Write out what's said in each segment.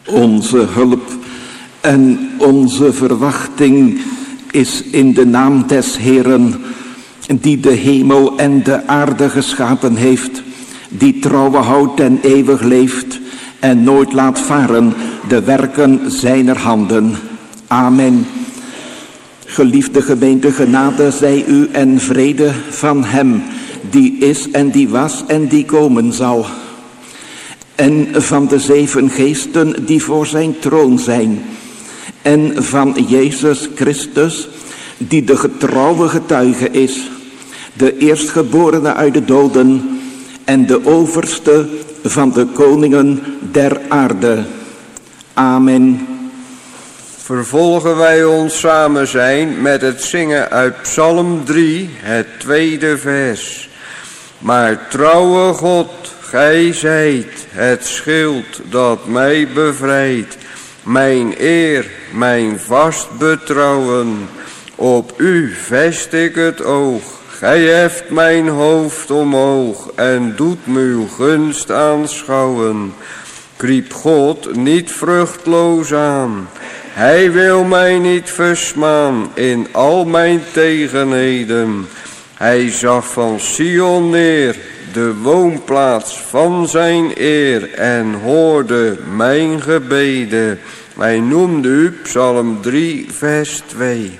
Onze hulp en onze verwachting is in de naam des Heeren, die de hemel en de aarde geschapen heeft, die trouwe houdt en eeuwig leeft en nooit laat varen de werken zijner handen. Amen. Geliefde gemeente, genade zij u en vrede van hem die is en die was en die komen zal. En van de 7 geesten die voor zijn troon zijn. En van Jezus Christus die de getrouwe getuige is. De eerstgeborene uit de doden en de overste van de koningen der aarde. Amen. Vervolgen wij ons samen zijn met het zingen uit Psalm 3, het 2e vers. Maar trouwe God, gij zijt het schild dat mij bevrijdt, mijn eer, mijn vast betrouwen. Op u vest ik het oog, gij heft mijn hoofd omhoog en doet me uw gunst aanschouwen. Kriep God niet vruchtloos aan, hij wil mij niet versmaan in al mijn tegenheden. Hij zag van Sion neer, de woonplaats van zijn eer, en hoorde mijn gebeden. Wij noemden u Psalm 3, vers 2.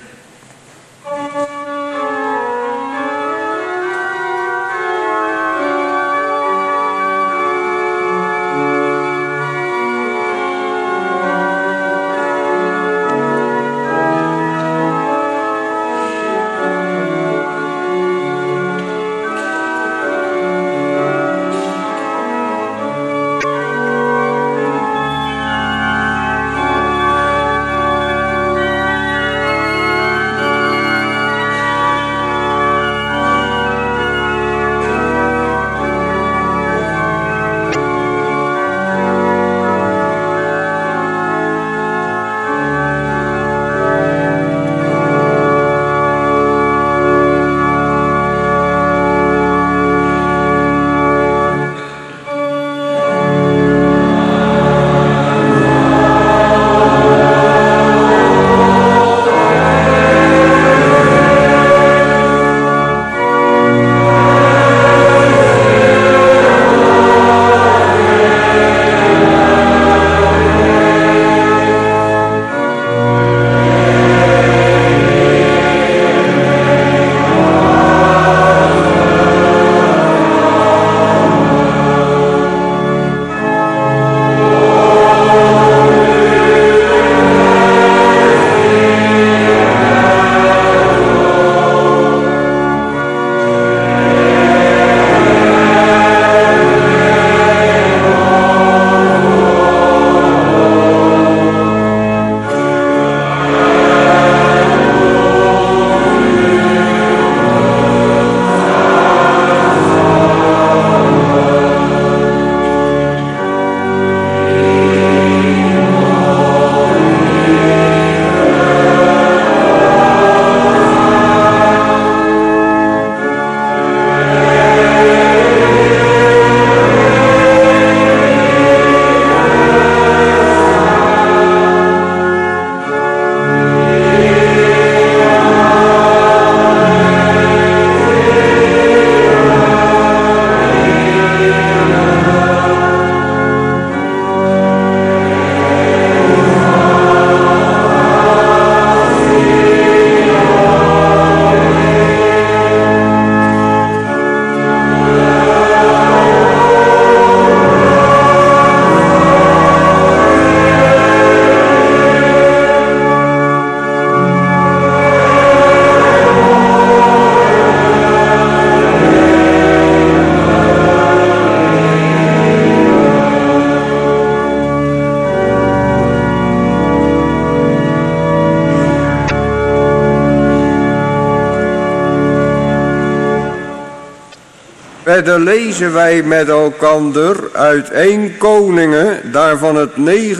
Verder lezen wij met elkander uit 1 Koningen, daarvan het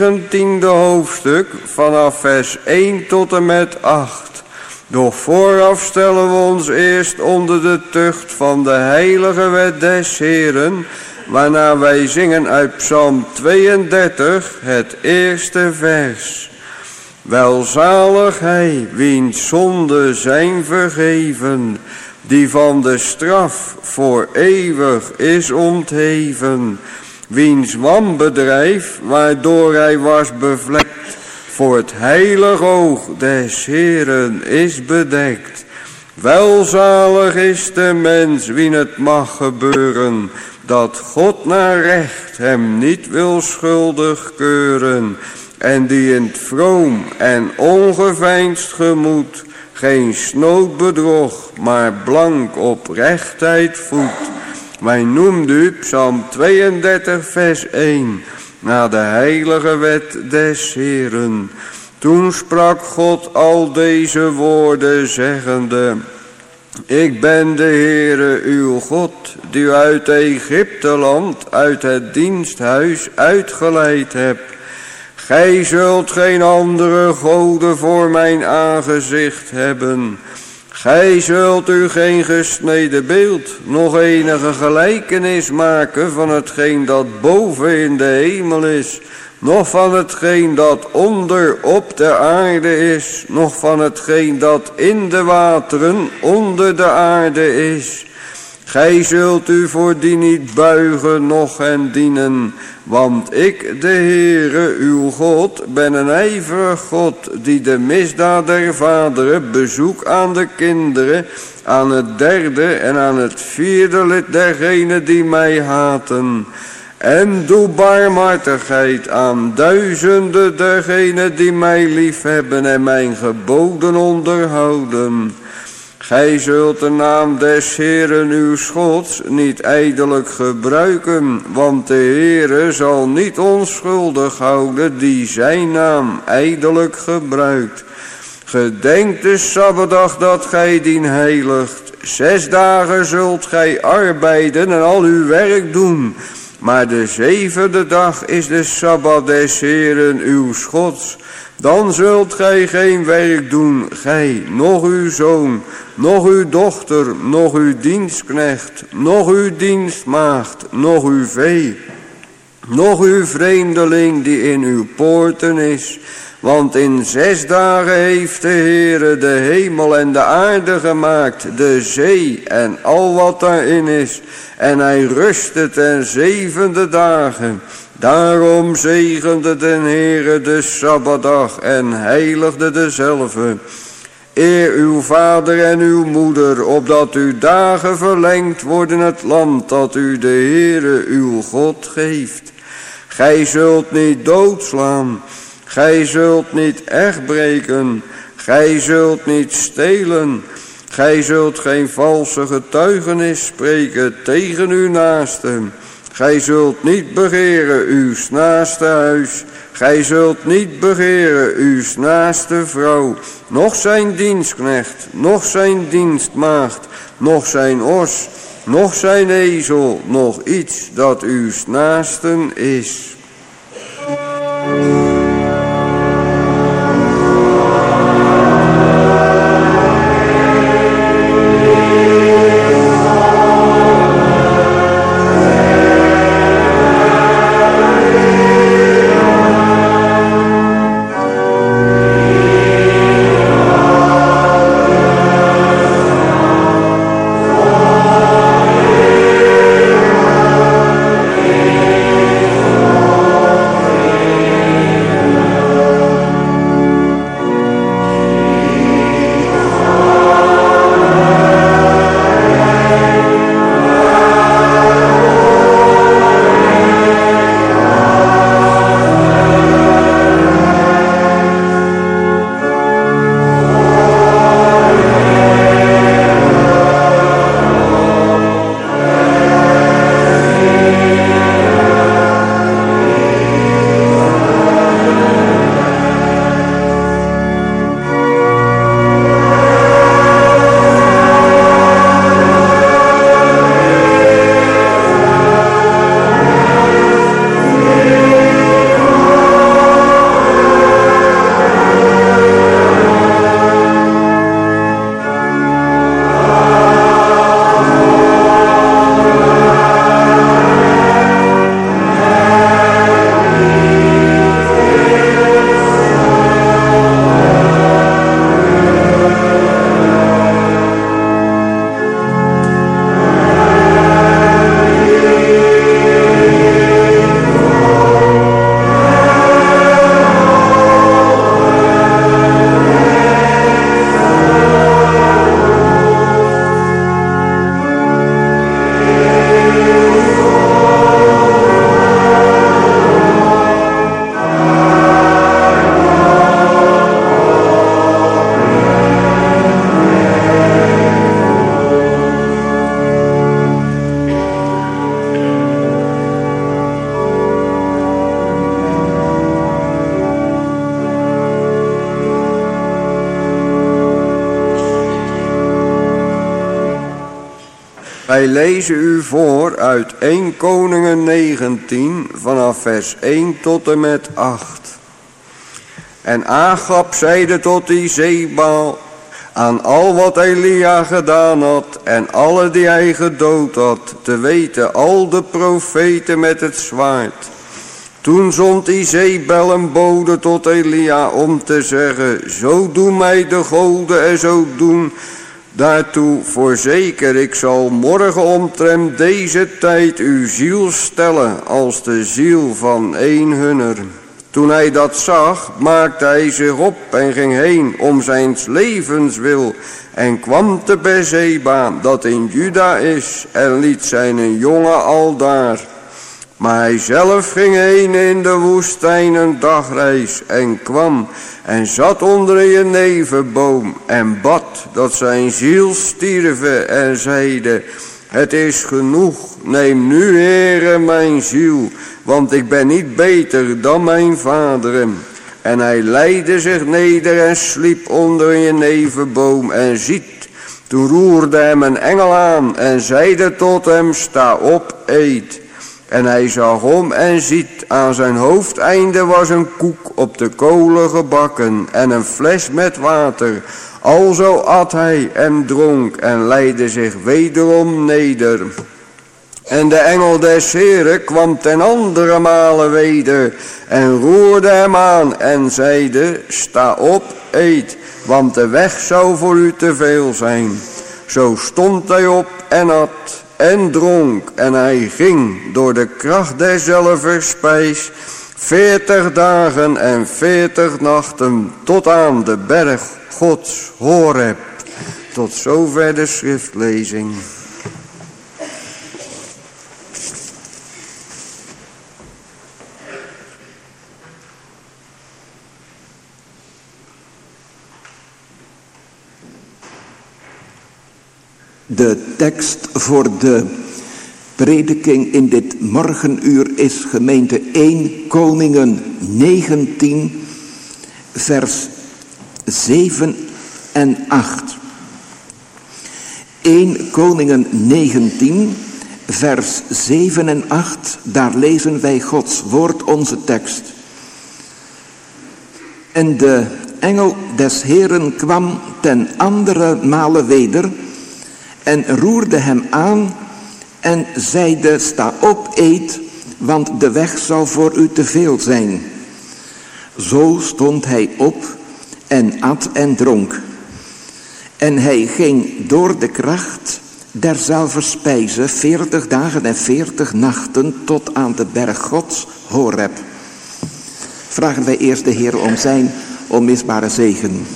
19e hoofdstuk, vanaf vers 1 tot en met 8. Doch vooraf stellen we ons eerst onder de tucht van de heilige wet des Heeren waarna wij zingen uit Psalm 32, het eerste vers. Welzalig hij, wiens zonden zijn vergeven, die van de straf voor eeuwig is ontheven, wiens wanbedrijf, waardoor hij was bevlekt, voor het heilig oog des Heeren is bedekt. Welzalig is de mens, wien het mag gebeuren, dat God naar recht hem niet wil schuldig keuren, en die in het vroom en ongeveinsd gemoed geen snood bedrog, maar blank op rechtheid voedt. Wij noemden u Psalm 32 vers 1, na de heilige wet des Heeren. Toen sprak God al deze woorden zeggende: ik ben de Heere uw God, die u uit Egypteland, uit het diensthuis uitgeleid hebt. Gij zult geen andere goden voor mijn aangezicht hebben. Gij zult u geen gesneden beeld, nog enige gelijkenis maken van hetgeen dat boven in de hemel is, nog van hetgeen dat onder op de aarde is, nog van hetgeen dat in de wateren onder de aarde is. Gij zult u voor die niet buigen, noch hen dienen, want ik, de Heere, uw God, ben een ijverig God, die de misdaad der vaderen bezoek aan de kinderen, aan het derde en aan het vierde lid dergenen die mij haten. En doe barmhartigheid aan duizenden dergenen die mij liefhebben en mijn geboden onderhouden. Gij zult de naam des Heeren uw Gods niet ijdelijk gebruiken, want de Heere zal niet onschuldig houden die zijn naam ijdelijk gebruikt. Gedenk de Sabbatdag dat gij dien heiligt. 6 dagen zult gij arbeiden en al uw werk doen. Maar de 7e dag is de Sabbat des Heeren uw Gods. Dan zult gij geen werk doen, gij, noch uw zoon, noch uw dochter, noch uw dienstknecht, noch uw dienstmaagd, noch uw vee, noch uw vreemdeling die in uw poorten is. Want in 6 dagen heeft de Heere de hemel en de aarde gemaakt, de zee en al wat daarin is. En hij rustte ten 7e dagen. Daarom zegende de Heere de Sabbatdag en heiligde dezelve. Eer uw vader en uw moeder, opdat uw dagen verlengd worden het land dat u de Heere uw God geeft. Gij zult niet doodslaan. Gij zult niet echt breken, gij zult niet stelen, gij zult geen valse getuigenis spreken tegen uw naaste. Gij zult niet begeren uw naaste huis, gij zult niet begeren uw naaste vrouw, noch zijn dienstknecht, noch zijn dienstmaagd, noch zijn os, noch zijn ezel, noch iets dat uw naasten is. Wij lezen u voor uit 1 Koningen 19 vanaf vers 1 tot en met 8. En Agab zeide tot Izebel aan al wat Elia gedaan had en alle die hij gedood had, te weten al de profeten met het zwaard. Toen zond Izebel een bode tot Elia om te zeggen, zo doen mij de goden en zo doen daartoe voorzeker, ik zal morgen omtrent deze tijd uw ziel stellen als de ziel van een hunner. Toen hij dat zag, maakte hij zich op en ging heen om zijn levens wil en kwam te Beerseba, dat in Juda is, en liet zijn jongen aldaar. Maar hij zelf ging heen in de woestijn een dagreis en kwam en zat onder een jeneverboom en bad dat zijn ziel stierve en zeide, het is genoeg, neem nu Heere mijn ziel, want ik ben niet beter dan mijn vaderen. En hij leide zich neder en sliep onder een jeneverboom en ziet, toen roerde hem een engel aan en zeide tot hem, sta op, eet. En hij zag om en ziet, aan zijn hoofdeinde was een koek op de kolen gebakken en een fles met water. Alzo at hij en dronk en leidde zich wederom neder. En de engel des Heeren kwam ten andere male weder en roerde hem aan en zeide, sta op, eet, want de weg zou voor u te veel zijn. Zo stond hij op en at en dronk en hij ging door de kracht derzelfde spijs 40 dagen en 40 nachten tot aan de berg Gods Horeb. Tot zover de schriftlezing. De tekst voor de prediking in dit morgenuur is gemeente 1 Koningen 19 vers 7 en 8. 1 Koningen 19 vers 7 en 8, daar lezen wij Gods woord, onze tekst. En de engel des Heeren kwam ten andere male weder en roerde hem aan en zeide, sta op, eet, want de weg zal voor u te veel zijn. Zo stond hij op en at en dronk. En hij ging door de kracht derzelfde spijze 40 dagen en 40 nachten tot aan de berg Gods Horeb. Vragen wij eerst de Heer om zijn onmisbare zegen.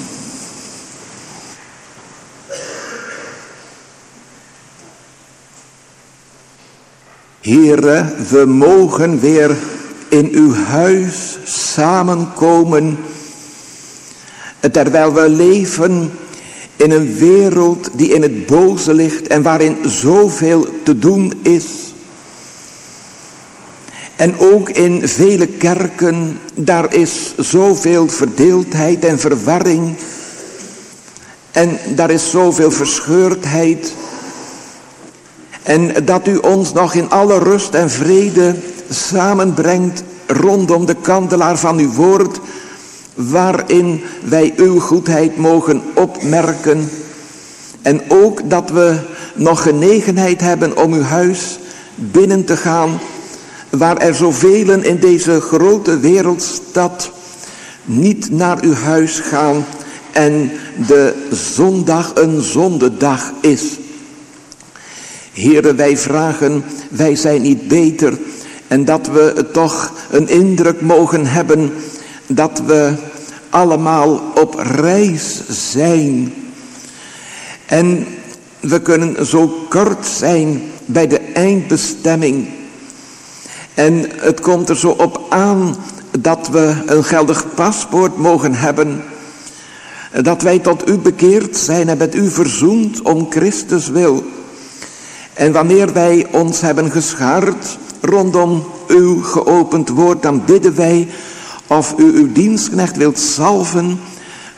Heere, we mogen weer in uw huis samenkomen, terwijl we leven in een wereld die in het boze ligt en waarin zoveel te doen is. En ook in vele kerken, daar is zoveel verdeeldheid en verwarring. En daar is zoveel verscheurdheid. En dat u ons nog in alle rust en vrede samenbrengt rondom de kandelaar van uw woord, waarin wij uw goedheid mogen opmerken. En ook dat we nog genegenheid hebben om uw huis binnen te gaan, waar er zoveel in deze grote wereldstad niet naar uw huis gaan en de zondag een zondedag is. Heere, wij vragen, wij zijn niet beter, en dat we toch een indruk mogen hebben dat we allemaal op reis zijn. En we kunnen zo kort zijn bij de eindbestemming. En het komt er zo op aan dat we een geldig paspoort mogen hebben. Dat wij tot u bekeerd zijn en met u verzoend om Christus wil. En wanneer wij ons hebben geschaard rondom uw geopend woord, dan bidden wij of u uw dienstknecht wilt zalven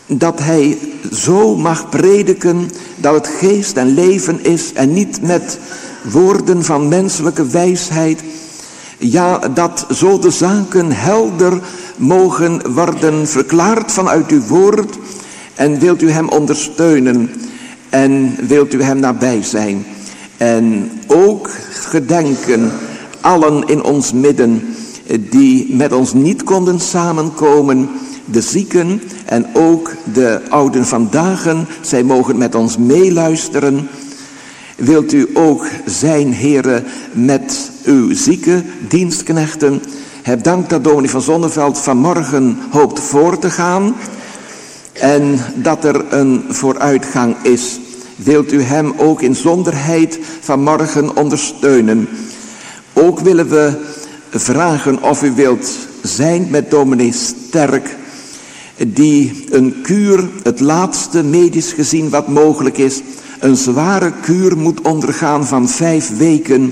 dat hij zo mag prediken dat het geest en leven is en niet met woorden van menselijke wijsheid. Ja, dat zo de zaken helder mogen worden verklaard vanuit uw woord. En wilt u hem ondersteunen en wilt u hem nabij zijn. En ook gedenken allen in ons midden die met ons niet konden samenkomen. De zieken en ook de ouden vandaag, zij mogen met ons meeluisteren. Wilt u ook zijn, Heere, met uw zieke dienstknechten. Heb dank dat dominee van Zonneveld vanmorgen hoopt voor te gaan. En dat er een vooruitgang is. Wilt u hem ook in zonderheid vanmorgen ondersteunen. Ook willen we vragen of u wilt zijn met dominee Sterk, die een kuur, het laatste medisch gezien wat mogelijk is, een zware kuur moet ondergaan van 5 weken.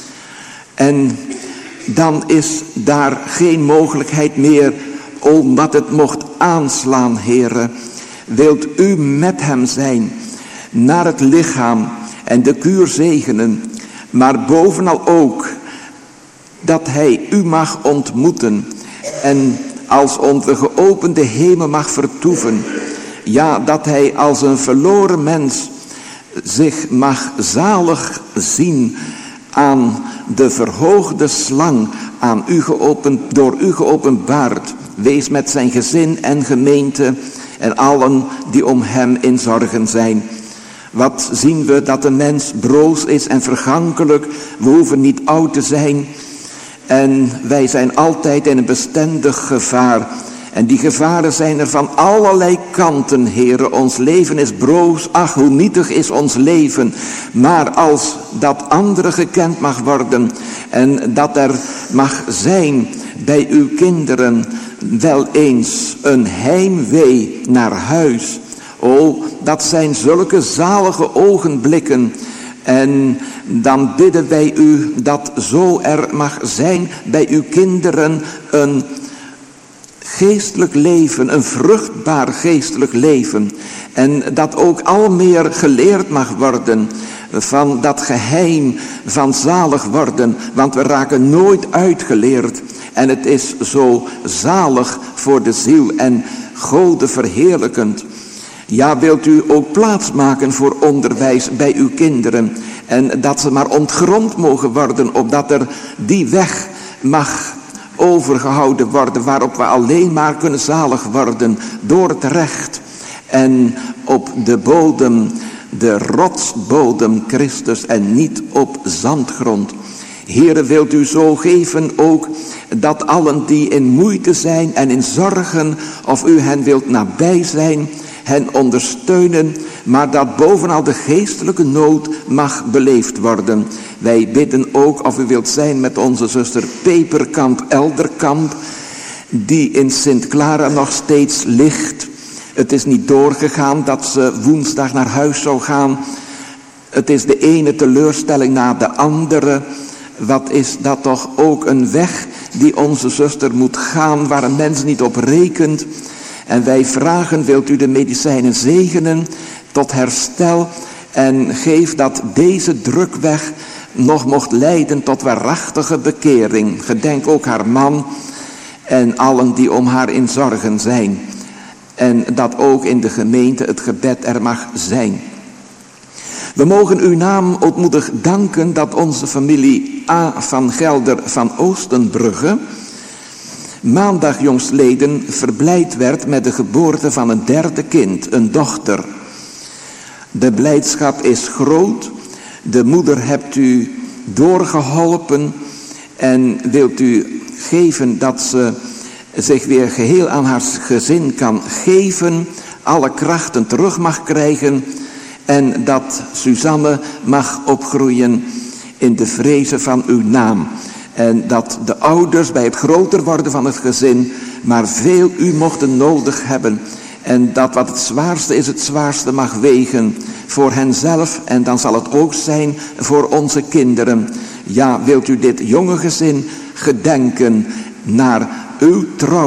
En dan is daar geen mogelijkheid meer omdat het mocht aanslaan, Heere. Wilt u met hem zijn naar het lichaam en de kuur zegenen, maar bovenal ook dat hij u mag ontmoeten en als onder geopende hemel mag vertoeven. Ja, dat hij als een verloren mens zich mag zalig zien aan de verhoogde slang, aan u door u geopenbaard. Wees met zijn gezin en gemeente en allen die om hem in zorgen zijn. Wat zien we dat de mens broos is en vergankelijk. We hoeven niet oud te zijn. En wij zijn altijd in een bestendig gevaar. En die gevaren zijn er van allerlei kanten, Heere. Ons leven is broos. Ach, hoe nietig is ons leven. Maar als dat andere gekend mag worden. En dat er mag zijn bij uw kinderen wel eens een heimwee naar huis. O, dat zijn zulke zalige ogenblikken. En dan bidden wij u dat zo er mag zijn bij uw kinderen een geestelijk leven, een vruchtbaar geestelijk leven. En dat ook al meer geleerd mag worden van dat geheim van zalig worden. Want we raken nooit uitgeleerd. En het is zo zalig voor de ziel en Gode verheerlijkend. Ja, wilt u ook plaats maken voor onderwijs bij uw kinderen. En dat ze maar ontgrond mogen worden, opdat er die weg mag overgehouden worden, waarop we alleen maar kunnen zalig worden door het recht. En op de bodem, de rotsbodem Christus en niet op zandgrond. Heere, wilt u zo geven ook dat allen die in moeite zijn en in zorgen, of u hen wilt nabij zijn, hen ondersteunen, maar dat bovenal de geestelijke nood mag beleefd worden. Wij bidden ook of u wilt zijn met onze zuster Peperkamp, Elderkamp, die in Sint Clara nog steeds ligt. Het is niet doorgegaan dat ze woensdag naar huis zou gaan. Het is de ene teleurstelling na de andere. Wat is dat toch ook een weg die onze zuster moet gaan, waar een mens niet op rekent. En wij vragen, wilt u de medicijnen zegenen tot herstel en geef dat deze drukweg nog mocht leiden tot waarachtige bekering. Gedenk ook haar man en allen die om haar in zorgen zijn. En dat ook in de gemeente het gebed er mag zijn. We mogen uw naam ootmoedig danken dat onze familie A. van Gelder van Oostenbrugge maandag jongstleden verblijd werd met de geboorte van een 3e kind, een dochter. De blijdschap is groot. De moeder hebt u doorgeholpen en wilt u geven dat ze zich weer geheel aan haar gezin kan geven, alle krachten terug mag krijgen en dat Suzanne mag opgroeien in de vrezen van uw naam. En dat de ouders bij het groter worden van het gezin maar veel u mochten nodig hebben. En dat wat het zwaarste is, het zwaarste mag wegen voor henzelf. En dan zal het ook zijn voor onze kinderen. Ja, wilt u dit jonge gezin gedenken naar uw trouw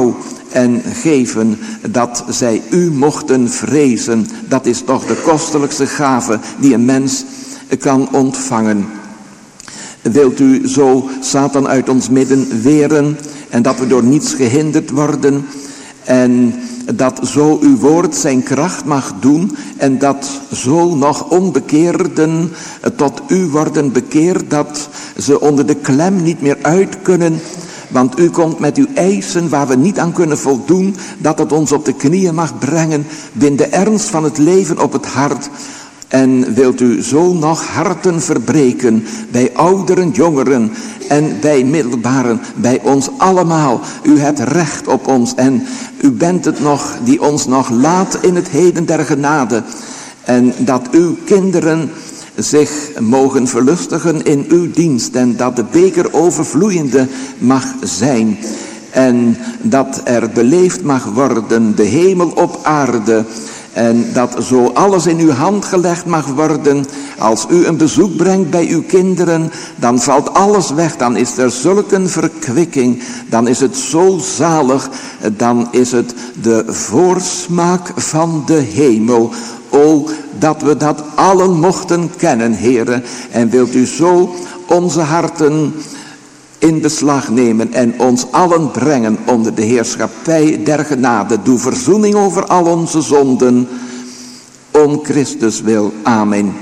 en geven dat zij u mochten vrezen. Dat is toch de kostelijkste gave die een mens kan ontvangen. Wilt u zo Satan uit ons midden weren en dat we door niets gehinderd worden en dat zo uw woord zijn kracht mag doen en dat zo nog onbekeerden tot u worden bekeerd, dat ze onder de klem niet meer uit kunnen. Want u komt met uw eisen waar we niet aan kunnen voldoen, dat het ons op de knieën mag brengen, bind de ernst van het leven op het hart. En wilt u zo nog harten verbreken bij ouderen, jongeren en bij middelbaren, bij ons allemaal. U hebt recht op ons en u bent het nog die ons nog laat in het heden der genade. En dat uw kinderen zich mogen verlustigen in uw dienst en dat de beker overvloeiende mag zijn. En dat er beleefd mag worden de hemel op aarde. En dat zo alles in uw hand gelegd mag worden. Als u een bezoek brengt bij uw kinderen, dan valt alles weg. Dan is er zulk een verkwikking. Dan is het zo zalig. Dan is het de voorsmaak van de hemel. O, dat we dat allen mochten kennen, Heere. En wilt u zo onze harten in beslag nemen en ons allen brengen onder de heerschappij der genade. Doe verzoening over al onze zonden, om Christus wil. Amen.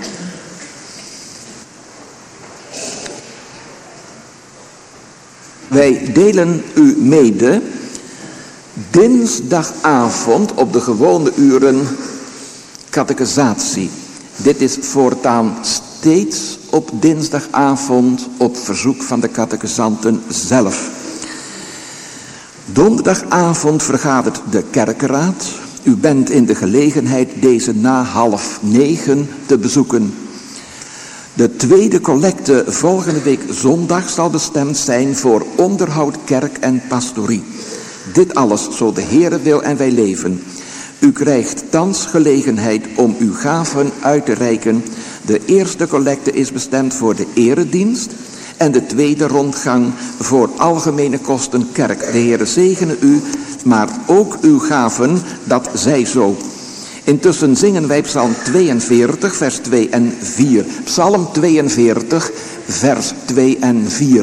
Wij delen u mede dinsdagavond op de gewone uren catechisatie. Dit is voortaan steeds op dinsdagavond op verzoek van de catechisanten zelf. Donderdagavond vergadert de kerkenraad. U bent in de gelegenheid deze na 8:30 te bezoeken. De tweede collecte volgende week zondag zal bestemd zijn voor onderhoud, kerk en pastorie. Dit alles zo de Heere wil en wij leven. U krijgt thans gelegenheid om uw gaven uit te reiken. De eerste collecte is bestemd voor de eredienst en de tweede rondgang voor algemene kosten kerk. De Heere zegene u, maar ook uw gaven, dat zij zo. Intussen zingen wij Psalm 42, vers 2 en 4. Psalm 42, vers 2 en 4.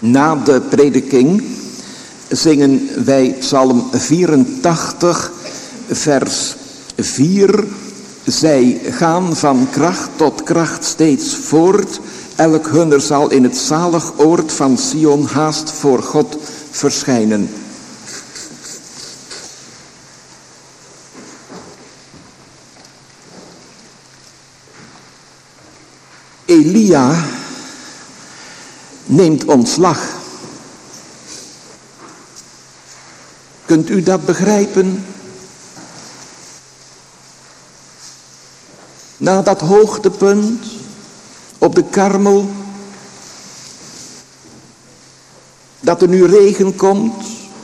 Na de prediking zingen wij Psalm 84, vers 4. Zij gaan van kracht tot kracht steeds voort. Elk hunner zal in het zalig oord van Sion haast voor God verschijnen. Elia neemt ontslag. Kunt u dat begrijpen? Na dat hoogtepunt op de Karmel, dat er nu regen komt.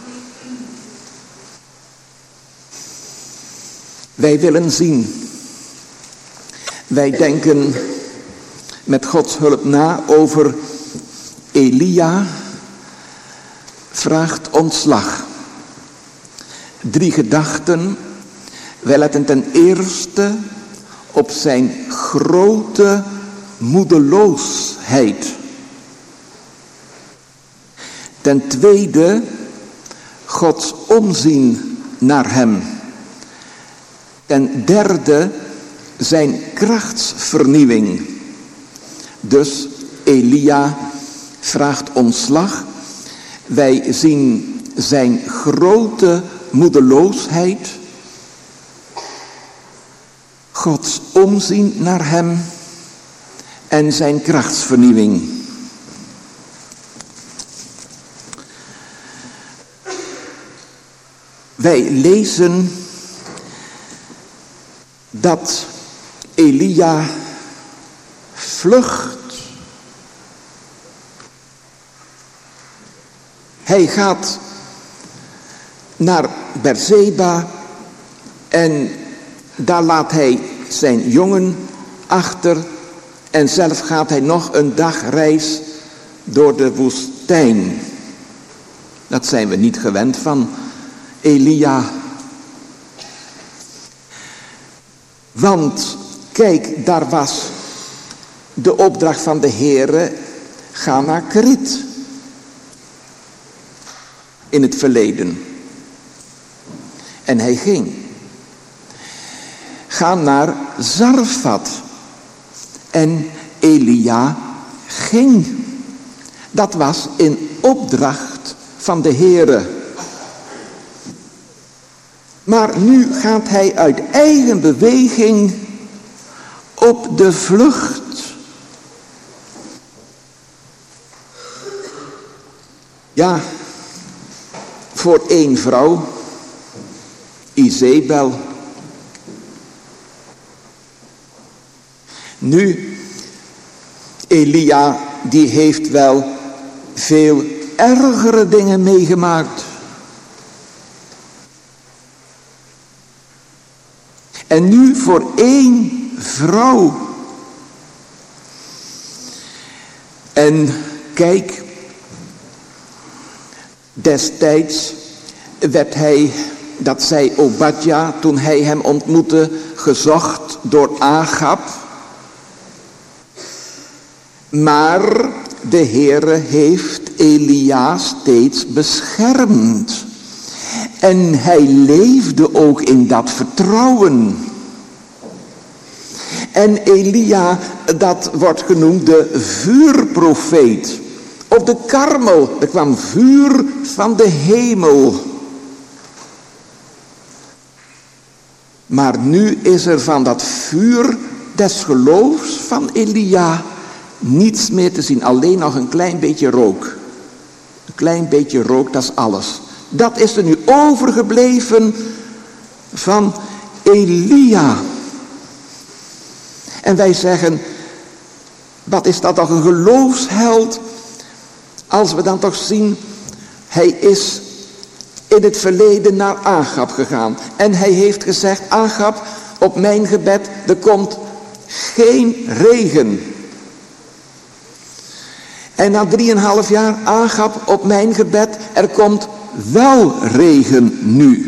Wij willen zien. Wij denken met Gods hulp na over Elia vraagt ontslag. 3 gedachten. Wij letten ten eerste op zijn grote moedeloosheid. Ten tweede Gods omzien naar hem. Ten derde zijn krachtsvernieuwing. Dus Elia vraagt ontslag. Wij zien zijn grote moedeloosheid. Gods omzien naar hem en zijn krachtsvernieuwing. Wij lezen dat Elia vlucht. Hij gaat naar Beerseba en daar laat hij zijn jongen achter en zelf gaat hij nog een dag reis door de woestijn. Dat zijn we niet gewend van Elia. Want kijk, daar was de opdracht van de Heere, ga naar Krit. In het verleden. En hij ging. Ga naar Zarfat. En Elia ging. Dat was in opdracht van de Heere. Maar nu gaat hij uit eigen beweging op de vlucht. Ja, voor 1 vrouw, Izebel. Nu, Elia, die heeft wel veel ergere dingen meegemaakt. En nu voor 1 vrouw. En kijk, destijds werd hij, dat zei Obadja toen hij hem ontmoette, gezocht door Agab. Maar de Heere heeft Elia steeds beschermd. En hij leefde ook in dat vertrouwen. En Elia, dat wordt genoemd de vuurprofeet. Op de Karmel, er kwam vuur van de hemel. Maar nu is er van dat vuur des geloofs van Elia niets meer te zien. Alleen nog een klein beetje rook. Een klein beetje rook, dat is alles. Dat is er nu overgebleven van Elia. En wij zeggen, wat is dat toch een geloofsheld. Als we dan toch zien, hij is in het verleden naar Agab gegaan. En hij heeft gezegd, Agab, op mijn gebed, er komt geen regen. En na 3,5 jaar, Agab, op mijn gebed, er komt wel regen nu.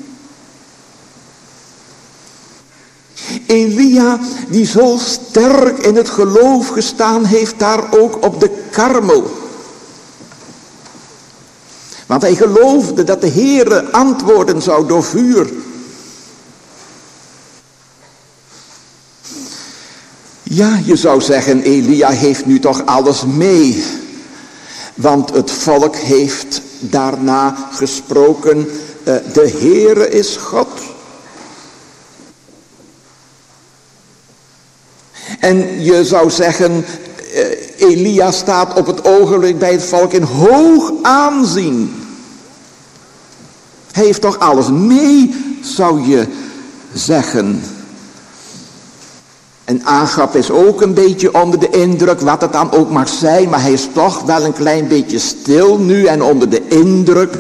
Elia, die zo sterk in het geloof gestaan heeft, daar ook op de Karmel. Want hij geloofde dat de Heere antwoorden zou door vuur. Ja, je zou zeggen, Elia heeft nu toch alles mee. Want het volk heeft daarna gesproken, de Heere is God. En je zou zeggen, Elia staat op het ogenblik bij het volk in hoog aanzien. Hij heeft toch alles mee, zou je zeggen. En Agab is ook een beetje onder de indruk, wat het dan ook mag zijn, maar hij is toch wel een klein beetje stil nu en onder de indruk.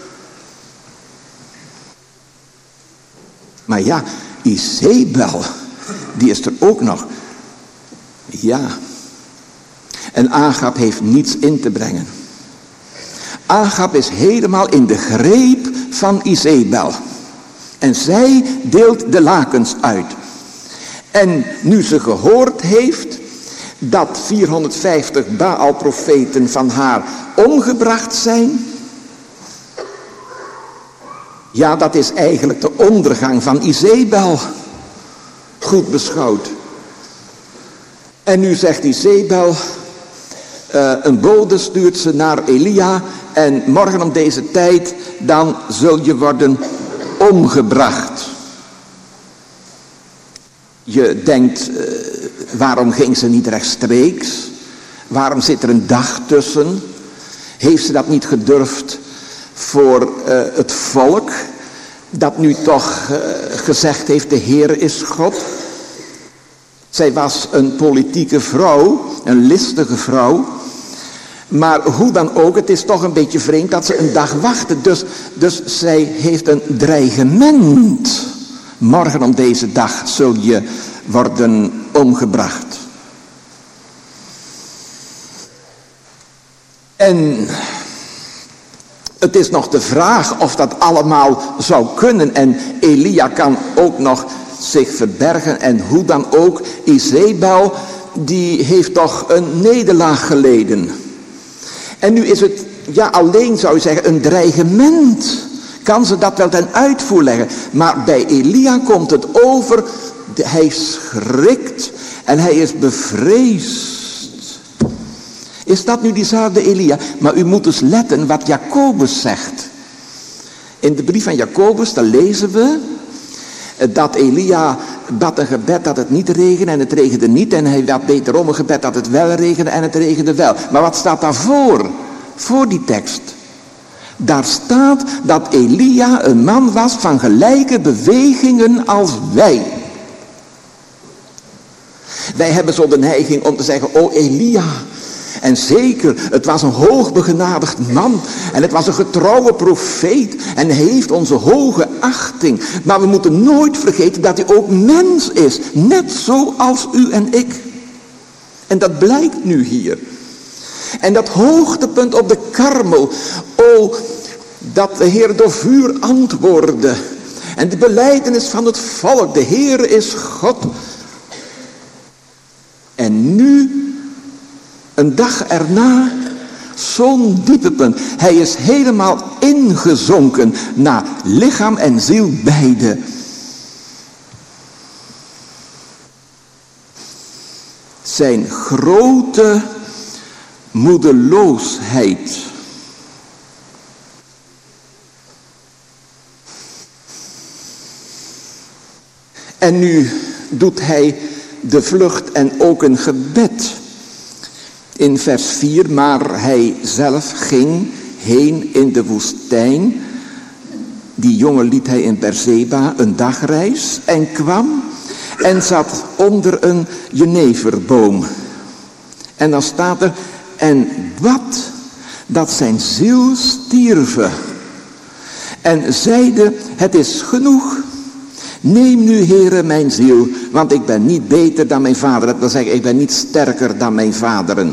Maar ja, Izebel, die is er ook nog. Ja. En Agab heeft niets in te brengen. Agab is helemaal in de greep van Izebel. En zij deelt de lakens uit. En nu ze gehoord heeft dat 450 Baal-profeten van haar omgebracht zijn. Ja, dat is eigenlijk de ondergang van Izebel. Goed beschouwd. En nu zegt Izebel, een bode stuurt ze naar Elia en morgen om deze tijd dan zul je worden omgebracht. Je denkt, waarom ging ze niet rechtstreeks? Waarom zit er een dag tussen? Heeft ze dat niet gedurfd voor het volk, dat nu toch gezegd heeft, de Heer is God? Zij was een politieke vrouw, een listige vrouw. Maar hoe dan ook, het is toch een beetje vreemd dat ze een dag wachtte. Dus zij heeft een dreigement. Morgen om deze dag zul je worden omgebracht. En het is nog de vraag of dat allemaal zou kunnen. En Elia kan ook nog zich verbergen. En hoe dan ook, Izebel, die heeft toch een nederlaag geleden. En nu is het, ja alleen zou je zeggen, een dreigement. Kan ze dat wel ten uitvoer leggen. Maar bij Elia komt het over, hij schrikt en hij is bevreesd. Is dat nu diezelfde Elia? Maar u moet dus letten wat Jacobus zegt. In de brief van Jacobus, daar lezen we dat Elia bad een gebed dat het niet regende en het regende niet. En hij bad wederom een gebed dat het wel regende en het regende wel. Maar wat staat daarvoor? Voor die tekst. Daar staat dat Elia een man was van gelijke bewegingen als wij. Wij hebben zo de neiging om te zeggen, oh Elia. En zeker, het was een hoogbegenadigd man. En het was een getrouwe profeet. En hij heeft onze hoge achting. Maar we moeten nooit vergeten dat hij ook mens is. Net zoals u en ik. En dat blijkt nu hier. En dat hoogtepunt op de Karmel. Oh, dat de Heer door vuur antwoordde. En de belijdenis van het volk. De Heer is God. En nu, een dag erna, zo'n diepe punt. Hij is helemaal ingezonken naar lichaam en ziel beide. Zijn grote moedeloosheid. En nu doet hij de vlucht en ook een gebed. In vers 4, maar hij zelf ging heen in de woestijn. Die jongen liet hij in Beerseba een dagreis en kwam en zat onder een jeneverboom. En dan staat er, en bad dat zijn ziel stierve. En zeide, het is genoeg. Neem nu, Heere, mijn ziel, want ik ben niet beter dan mijn vader. Dat wil zeggen, ik ben niet sterker dan mijn vaderen.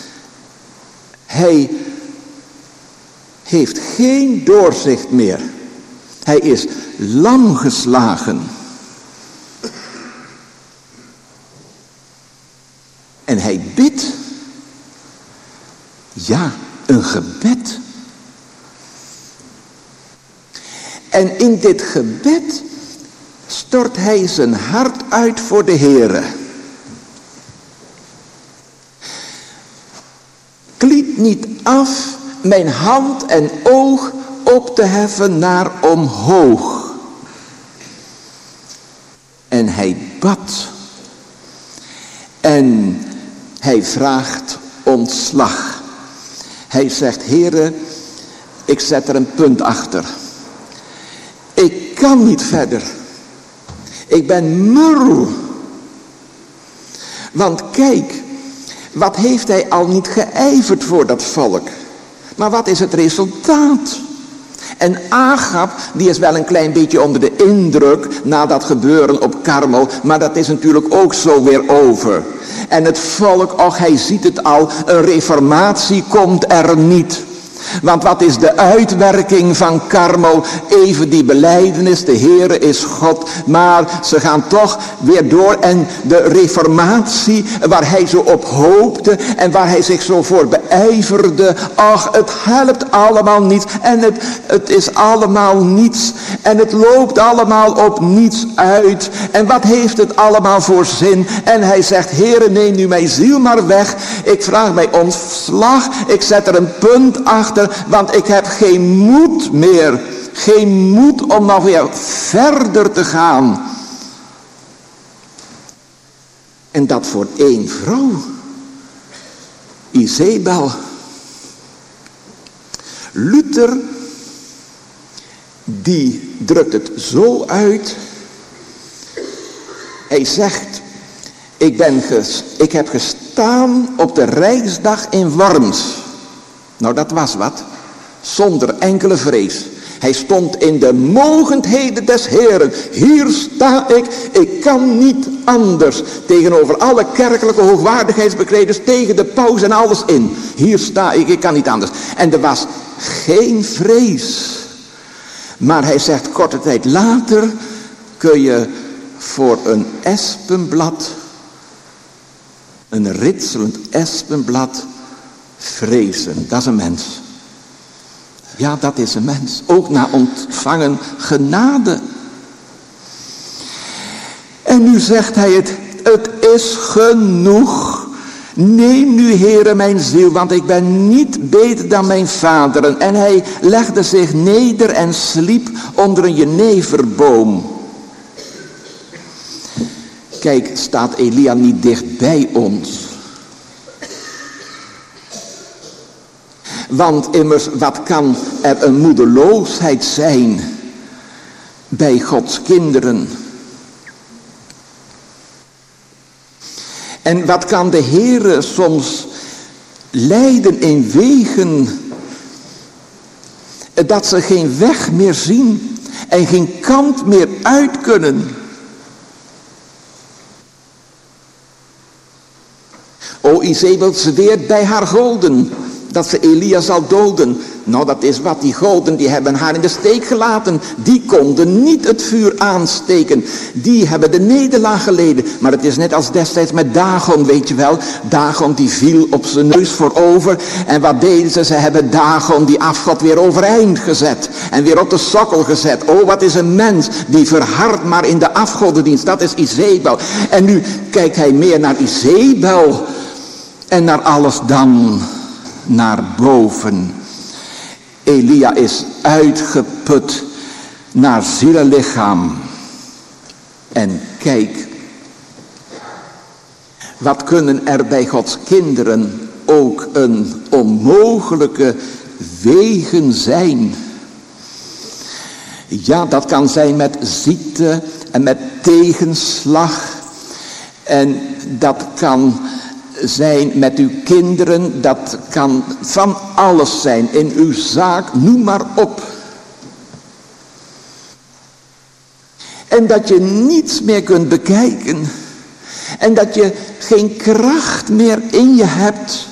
Hij heeft geen doorzicht meer. Hij is lam geslagen. En hij bidt. Ja, een gebed. En in dit gebed stort hij zijn hart uit voor de Heere. Ik liet niet af mijn hand en oog op te heffen naar omhoog. En hij bad. En hij vraagt ontslag. Hij zegt, Heere, ik zet er een punt achter. Ik kan niet verder. Ik ben murw. Want kijk, wat heeft hij al niet geijverd voor dat volk. Maar wat is het resultaat? En Agab, die is wel een klein beetje onder de indruk na dat gebeuren op Karmel. Maar dat is natuurlijk ook zo weer over. En het volk, och hij ziet het al, een reformatie komt er niet. Want wat is de uitwerking van Karmel? Even die belijdenis, de Heere is God. Maar ze gaan toch weer door. En de reformatie waar hij zo op hoopte en waar hij zich zo voor beijverde. Ach, het helpt allemaal niet. En het is allemaal niets. En het loopt allemaal op niets uit. En wat heeft het allemaal voor zin? En hij zegt, Heere, neem nu mijn ziel maar weg. Ik vraag mij ontslag. Ik zet er een punt achter. Want ik heb geen moed meer. Geen moed om nog weer verder te gaan. En dat voor één vrouw. Izebel. Luther. Die drukt het zo uit. Hij zegt. Ik heb gestaan op de Rijksdag in Worms. Nou, dat was wat. Zonder enkele vrees. Hij stond in de mogendheden des Heeren. Hier sta ik kan niet anders. Tegenover alle kerkelijke hoogwaardigheidsbekleders, tegen de paus en alles in. Hier sta ik kan niet anders. En er was geen vrees. Maar hij zegt, korte tijd later kun je voor een espenblad, een ritselend espenblad, vrezen. Dat is een mens. Ja, dat is een mens. Ook na ontvangen genade. En nu zegt hij het is genoeg. Neem nu, Heere, mijn ziel, want ik ben niet beter dan mijn vaderen. En hij legde zich neder en sliep onder een jeneverboom. Kijk, staat Elia niet dicht bij ons? Want immers, wat kan er een moedeloosheid zijn bij Gods kinderen? En wat kan de Heere soms leiden in wegen dat ze geen weg meer zien en geen kant meer uit kunnen? O, Izebel zweert bij haar goden dat ze Elia zal doden. Nou, dat is wat. Die goden, die hebben haar in de steek gelaten. Die konden niet het vuur aansteken. Die hebben de nederlaag geleden. Maar het is net als destijds met Dagon, weet je wel. Dagon die viel op zijn neus voorover. En wat deden ze? Ze hebben Dagon, die afgod, weer overeind gezet. En weer op de sokkel gezet. Oh, wat is een mens die verhardt maar in de afgodendienst. Dat is Izebel. En nu kijkt hij meer naar Izebel. En naar alles dan naar boven. Elia is uitgeput naar ziel en lichaam. En kijk, wat kunnen er bij Gods kinderen ook een onmogelijke wegen zijn. Ja, dat kan zijn met ziekte en met tegenslag. En dat kan zijn met uw kinderen, dat kan van alles zijn, in uw zaak, noem maar op. En dat je niets meer kunt bekijken. En dat je geen kracht meer in je hebt.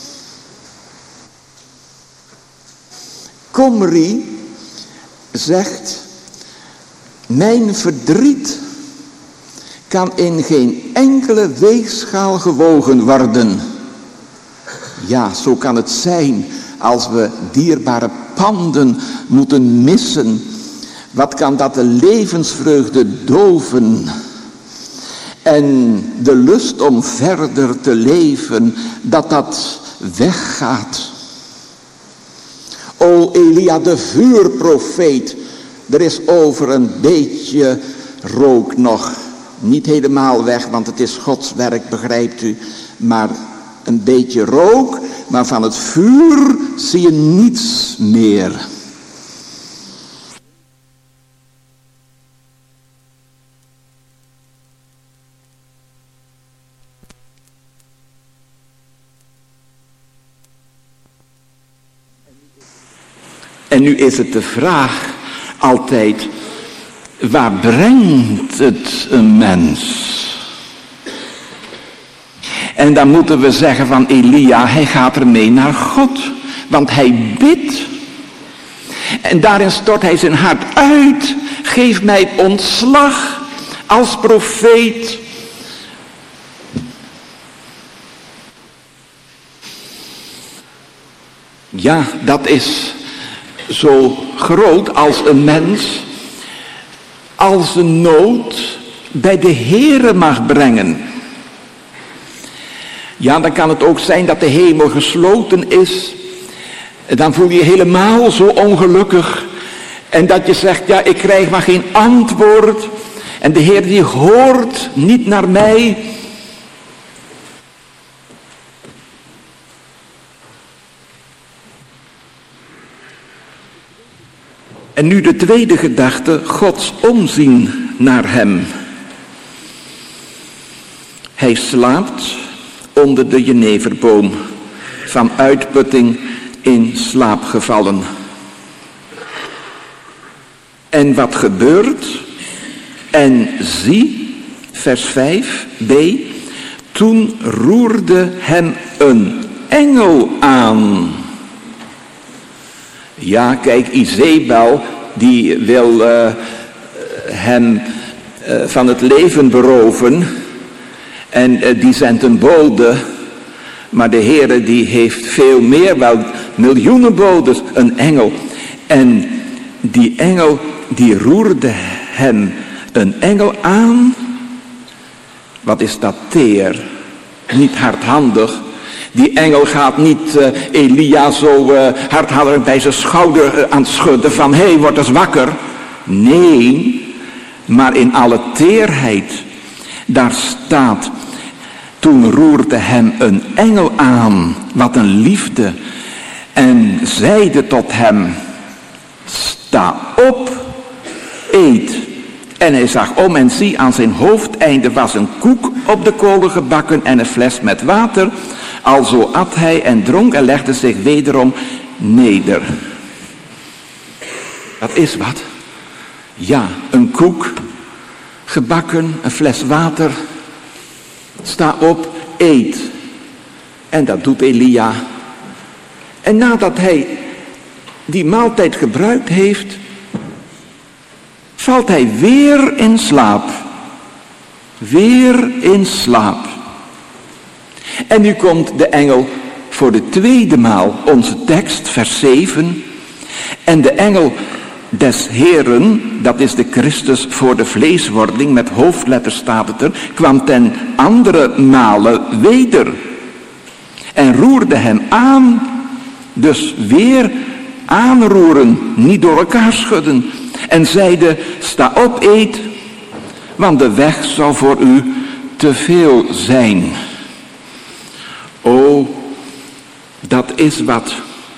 Komri zegt, mijn verdriet kan in geen enkele weegschaal gewogen worden. Ja, zo kan het zijn als we dierbare panden moeten missen. Wat kan dat de levensvreugde doven en de lust om verder te leven, dat weggaat. O Elia, de vuurprofeet, er is over een beetje rook nog. Niet helemaal weg, want het is Gods werk, begrijpt u. Maar een beetje rook, maar van het vuur zie je niets meer. En nu is het de vraag altijd, waar brengt het een mens? En dan moeten we zeggen van Elia, hij gaat ermee naar God. Want hij bidt. En daarin stort hij zijn hart uit. Geef mij ontslag als profeet. Ja, dat is zo groot als een mens als een nood bij de Heere mag brengen. Ja, dan kan het ook zijn dat de hemel gesloten is. Dan voel je je helemaal zo ongelukkig. En dat je zegt, ja, ik krijg maar geen antwoord. En de Heer die hoort niet naar mij. En nu de tweede gedachte, Gods omzien naar hem. Hij slaapt onder de jeneverboom, van uitputting in slaap gevallen. En wat gebeurt? En zie, vers 5b, toen roerde hem een engel aan. Ja, kijk, Izebel, die wil hem van het leven beroven. En die zendt een bode. Maar de Heere die heeft veel meer, wel miljoenen bodes, een engel. En die engel, die roerde hem een engel aan. Wat is dat teer? Niet hardhandig. Die engel gaat niet Elia zo hardhandig bij zijn schouder aan het schudden van hé, word eens wakker. Nee, maar in alle teerheid. Daar staat, toen roerde hem een engel aan, wat een liefde. En zeide tot hem, sta op, eet. En hij zag om en zie, aan zijn hoofdeinde was een koek op de kolen gebakken en een fles met water. Alzo at hij en dronk en legde zich wederom neder. Dat is wat. Ja, een koek, gebakken, een fles water. Sta op, eet. En dat doet Elia. En nadat hij die maaltijd gebruikt heeft, valt hij weer in slaap. Weer in slaap. En nu komt de engel voor de tweede maal, onze tekst, vers 7. En de engel des Heeren, dat is de Christus voor de vleeswording, met hoofdletters staat het er, kwam ten andere malen weder. En roerde hem aan, dus weer aanroeren, niet door elkaar schudden. En zeide, sta op, eet, want de weg zal voor u te veel zijn. O, dat is wat.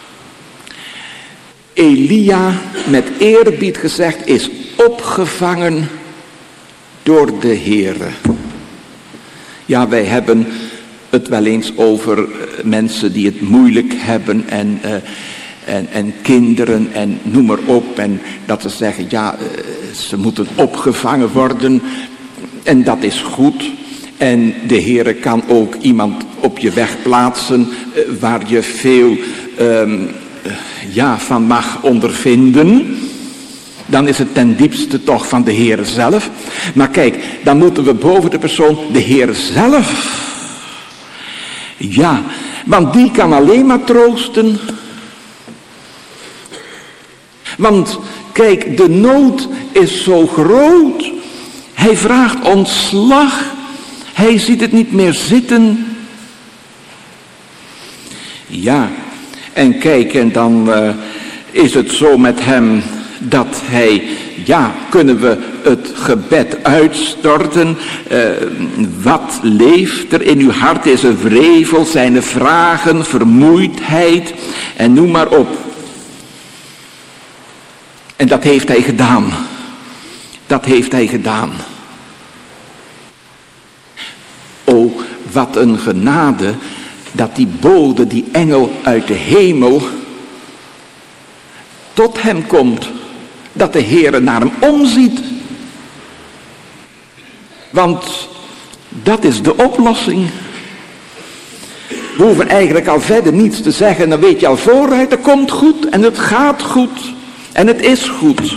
Elia, met eerbied gezegd, is opgevangen door de Heere. Ja, wij hebben het wel eens over mensen die het moeilijk hebben en kinderen en noem maar op. En dat ze zeggen, ja, ze moeten opgevangen worden en dat is goed. En de Heere kan ook iemand op je weg plaatsen waar je veel van mag ondervinden. Dan is het ten diepste toch van de Heere zelf. Maar kijk, dan moeten we boven de persoon de Heere zelf. Ja, want die kan alleen maar troosten. Want kijk, de nood is zo groot. Hij vraagt ontslag. Hij ziet het niet meer zitten. Ja, en kijk, en dan is het zo met hem dat hij, ja, kunnen we het gebed uitstorten. Wat leeft er in uw hart? Is er wrevel, zijn er vragen, vermoeidheid en noem maar op. En dat heeft hij gedaan. Dat heeft hij gedaan. O, wat een genade dat die bode, die engel uit de hemel tot hem komt. Dat de Heere naar hem omziet. Want dat is de oplossing. We hoeven eigenlijk al verder niets te zeggen. Dan weet je al vooruit, het komt goed en het gaat goed. En het is goed.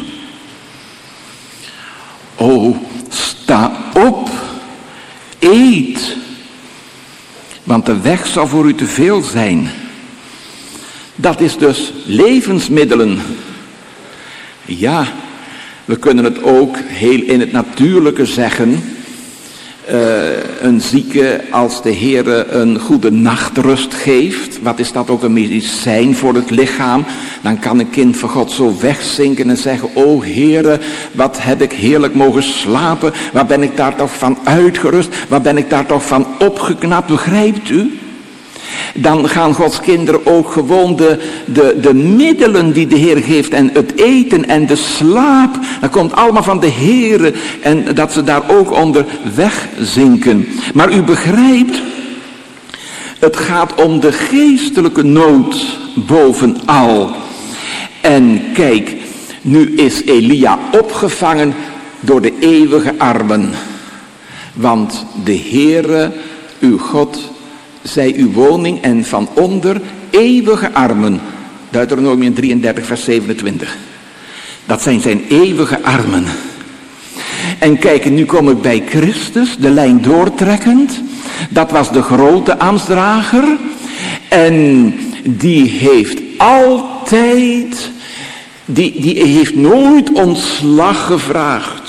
O, sta op. Eet. Want de weg zal voor u te veel zijn. Dat is dus levensmiddelen. Ja, we kunnen het ook heel in het natuurlijke zeggen. Een zieke, als de Heere een goede nachtrust geeft, wat is dat ook een medicijn voor het lichaam? Dan kan een kind van God zo wegzinken en zeggen, o Heere, wat heb ik heerlijk mogen slapen, waar ben ik daar toch van uitgerust, waar ben ik daar toch van opgeknapt, begrijpt u? Dan gaan Gods kinderen ook gewoon de middelen die de Heer geeft en het eten en de slaap, dat komt allemaal van de Heer en dat ze daar ook onder wegzinken. Maar u begrijpt, het gaat om de geestelijke nood bovenal. En kijk, nu is Elia opgevangen door de eeuwige armen, want de Heere, uw God, zij uw woning en van onder eeuwige armen. Deuteronomium 33 vers 27. Dat zijn zijn eeuwige armen. En kijk, nu kom ik bij Christus, de lijn doortrekkend. Dat was de grote ambtsdrager. En die heeft altijd, die heeft nooit ontslag gevraagd.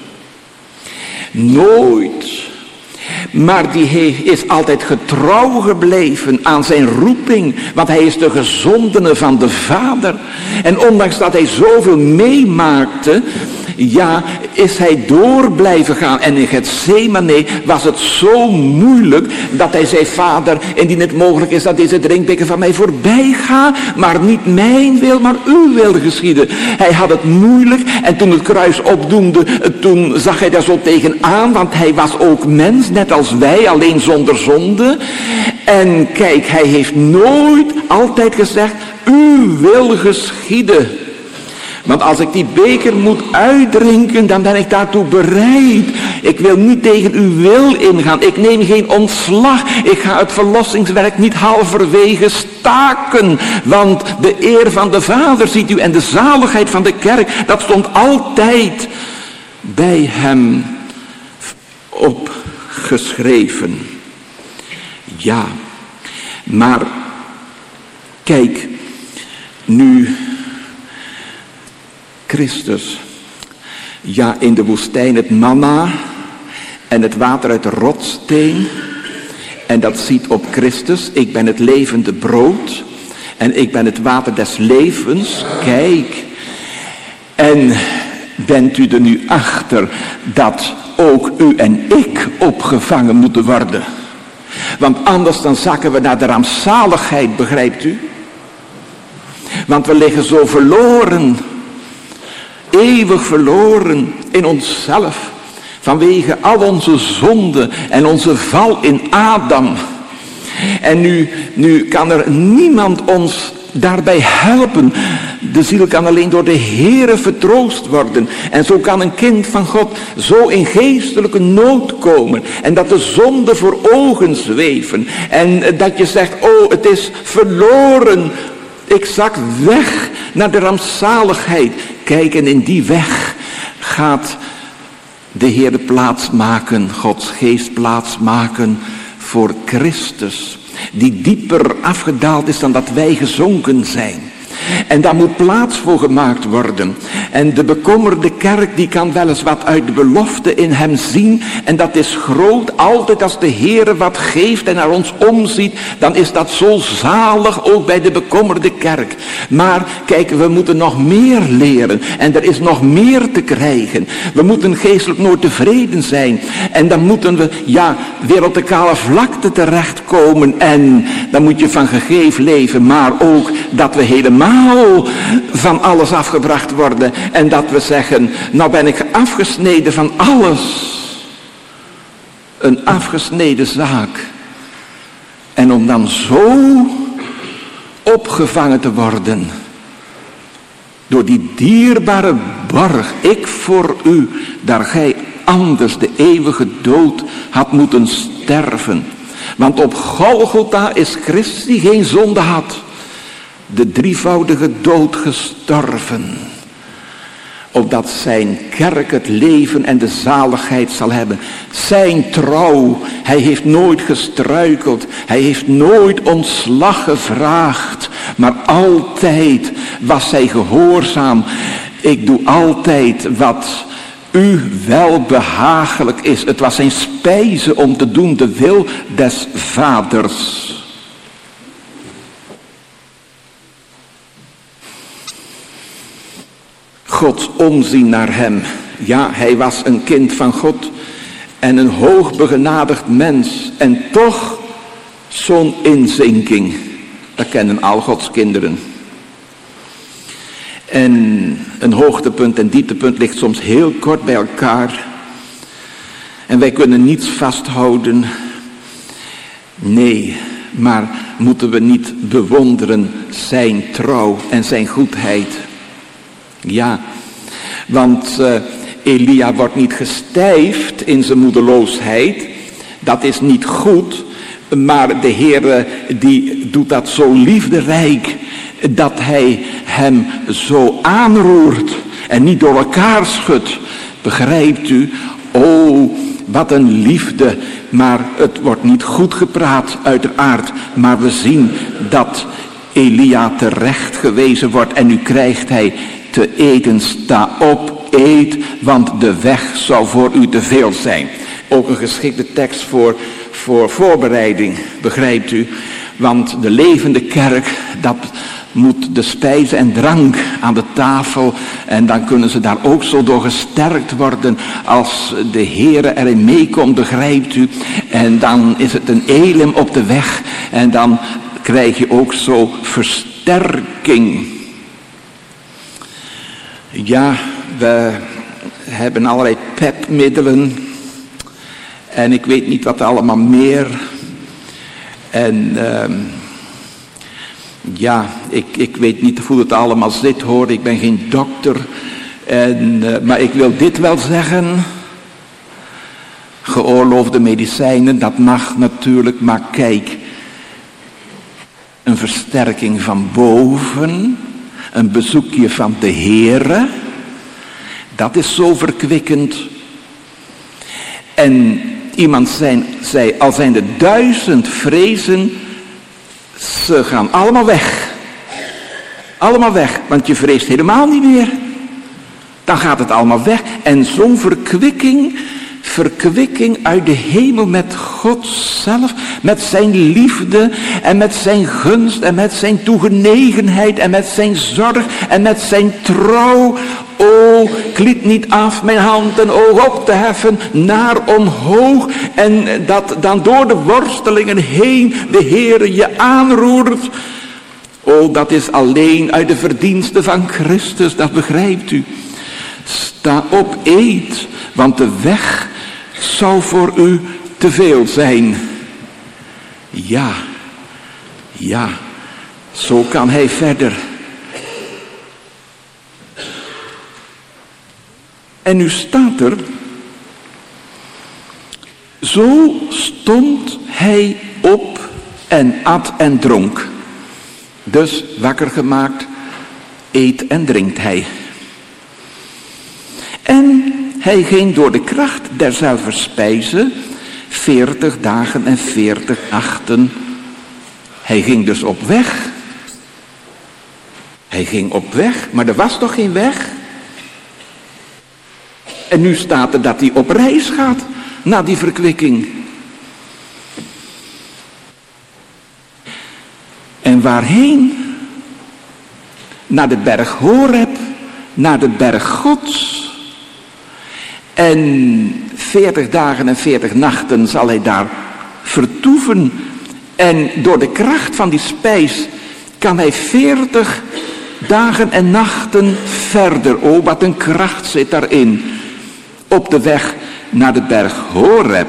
Nooit. Maar die is altijd getrouw gebleven aan zijn roeping. Want hij is de gezondene van de Vader. En ondanks dat hij zoveel meemaakte, ja, is hij door blijven gaan. En in Getsemane was het zo moeilijk dat hij zei, Vader, indien het mogelijk is dat deze drinkbeker van mij voorbij gaat, maar niet mijn wil, maar uw wil geschieden. Hij had het moeilijk en toen het kruis opdoemde, toen zag hij daar zo tegenaan, want hij was ook mens, net als wij, alleen zonder zonde. En kijk, hij heeft nooit altijd gezegd, uw wil geschieden. Want als ik die beker moet uitdrinken, dan ben ik daartoe bereid. Ik wil niet tegen uw wil ingaan. Ik neem geen ontslag. Ik ga het verlossingswerk niet halverwege staken. Want de eer van de Vader, ziet u, en de zaligheid van de kerk, dat stond altijd bij hem opgeschreven. Ja, maar kijk, nu Christus, ja, in de woestijn het manna en het water uit de rotssteen, en dat ziet op Christus, ik ben het levende brood en ik ben het water des levens, kijk. En bent u er nu achter dat ook u en ik opgevangen moeten worden? Want anders dan zakken we naar de rampzaligheid, begrijpt u? Want we liggen zo verloren, eeuwig verloren in onszelf, vanwege al onze zonden en onze val in Adam. En nu kan er niemand ons daarbij helpen. De ziel kan alleen door de Heere vertroost worden. En zo kan een kind van God zo in geestelijke nood komen. En dat de zonden voor ogen zweven. En dat je zegt, oh, het is verloren. Ik zak weg naar de rampzaligheid. Kijk, en in die weg gaat de Heere plaats maken, Gods geest plaats maken voor Christus. Die dieper afgedaald is dan dat wij gezonken zijn. En daar moet plaats voor gemaakt worden. En de bekommerde kerk die kan wel eens wat uit de belofte in hem zien. En dat is groot. Altijd als de Heere wat geeft en naar ons omziet, dan is dat zo zalig ook bij de bekommerde kerk. Maar kijk, we moeten nog meer leren. En er is nog meer te krijgen. We moeten geestelijk nooit tevreden zijn. En dan moeten we weer op de kale vlakte terechtkomen. En dan moet je van gegeven leven. Maar ook dat we helemaal van alles afgebracht worden. En dat we zeggen, nou ben ik afgesneden van alles. Een afgesneden zaak. En om dan zo opgevangen te worden door die dierbare borg, ik voor u, daar gij anders de eeuwige dood had moeten sterven. Want op Golgotha is Christus die geen zonde had, de drievoudige dood gestorven. Opdat zijn kerk het leven en de zaligheid zal hebben. Zijn trouw, hij heeft nooit gestruikeld. Hij heeft nooit ontslag gevraagd. Maar altijd was hij gehoorzaam. Ik doe altijd wat u wel behagelijk is. Het was zijn spijze om te doen de wil des vaders. Gods omzien naar hem. Ja, hij was een kind van God en een hoogbegenadigd mens. En toch zo'n inzinking. Dat kennen al Gods kinderen. En een hoogtepunt en dieptepunt ligt soms heel kort bij elkaar. En wij kunnen niets vasthouden. Nee, maar moeten we niet bewonderen zijn trouw en zijn goedheid. Ja, want Elia wordt niet gestijfd in zijn moedeloosheid. Dat is niet goed. Maar de Heere die doet dat zo liefderijk. Dat hij hem zo aanroert. En niet door elkaar schudt. Begrijpt u? Oh, wat een liefde. Maar het wordt niet goed gepraat uiteraard. Maar we zien dat Elia terecht gewezen wordt. En nu krijgt hij te eten, sta op, eet, want de weg zou voor u te veel zijn. Ook een geschikte tekst voor voorbereiding, begrijpt u? Want de levende kerk, dat moet de spijze en drank aan de tafel. En dan kunnen ze daar ook zo door gesterkt worden als de Heere erin meekomt, begrijpt u? En dan is het een elim op de weg. En dan krijg je ook zo versterking. Ja, we hebben allerlei pepmiddelen. En ik weet niet wat allemaal meer. En ik weet niet hoe het allemaal zit hoor. Ik ben geen dokter. Maar ik wil dit wel zeggen. Geoorloofde medicijnen, dat mag natuurlijk. Maar kijk, een versterking van boven. Een bezoekje van de Heere. Dat is zo verkwikkend. En iemand zei, al zijn er 1000 vrezen, ze gaan allemaal weg. Allemaal weg, want je vreest helemaal niet meer. Dan gaat het allemaal weg. En zo'n verkwikking uit de hemel met God zelf, met zijn liefde en met zijn gunst en met zijn toegenegenheid en met zijn zorg en met zijn trouw. O, ik liet niet af mijn hand en oog op te heffen naar omhoog en dat dan door de worstelingen heen de Heere je aanroert. O, dat is alleen uit de verdiensten van Christus, dat begrijpt u. Sta op, eet, want de weg zou voor u te veel zijn. Ja, zo kan hij verder. En nu staat er, zo stond hij op en at en dronk. Dus wakker gemaakt, eet en drinkt hij. En hij ging door de kracht derzelfde spijze 40 dagen en 40 nachten. Hij ging dus op weg. Hij ging op weg, maar er was toch geen weg? En nu staat er dat hij op reis gaat na die verkwikking. En waarheen? Naar de berg Horeb, naar de berg Gods. En 40 dagen en 40 nachten zal hij daar vertoeven. En door de kracht van die spijs kan hij 40 dagen en nachten verder. Oh, wat een kracht zit daarin. Op de weg naar de berg Horeb.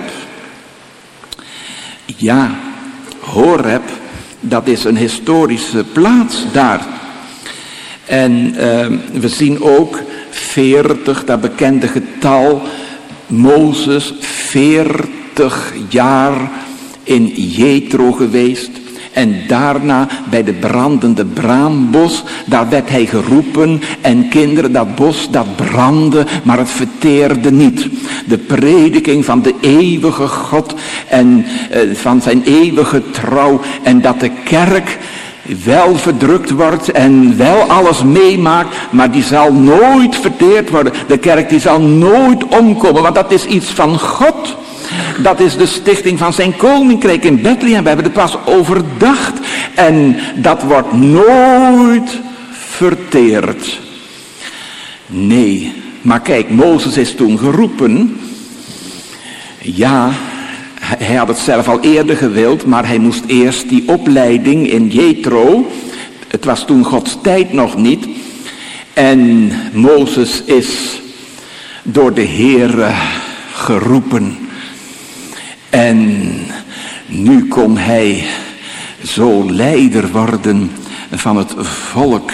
Ja, Horeb, dat is een historische plaats daar. En we zien ook 40, dat bekende getal, Mozes 40 jaar in Jethro geweest. En daarna bij de brandende braambos, daar werd hij geroepen. En kinderen, dat bos dat brandde, maar het verteerde niet. De prediking van de eeuwige God en van zijn eeuwige trouw. En dat de kerk wel verdrukt wordt en wel alles meemaakt, maar die zal nooit verteerd worden. De kerk die zal nooit omkomen, want dat is iets van God. Dat is de stichting van zijn koninkrijk in Bethlehem. We hebben het pas overdacht. En dat wordt nooit verteerd. Nee, maar kijk, Mozes is toen geroepen. Ja, hij had het zelf al eerder gewild, maar hij moest eerst die opleiding in Jethro. Het was toen Gods tijd nog niet. En Mozes is door de Heere geroepen. En nu kon hij zo leider worden van het volk.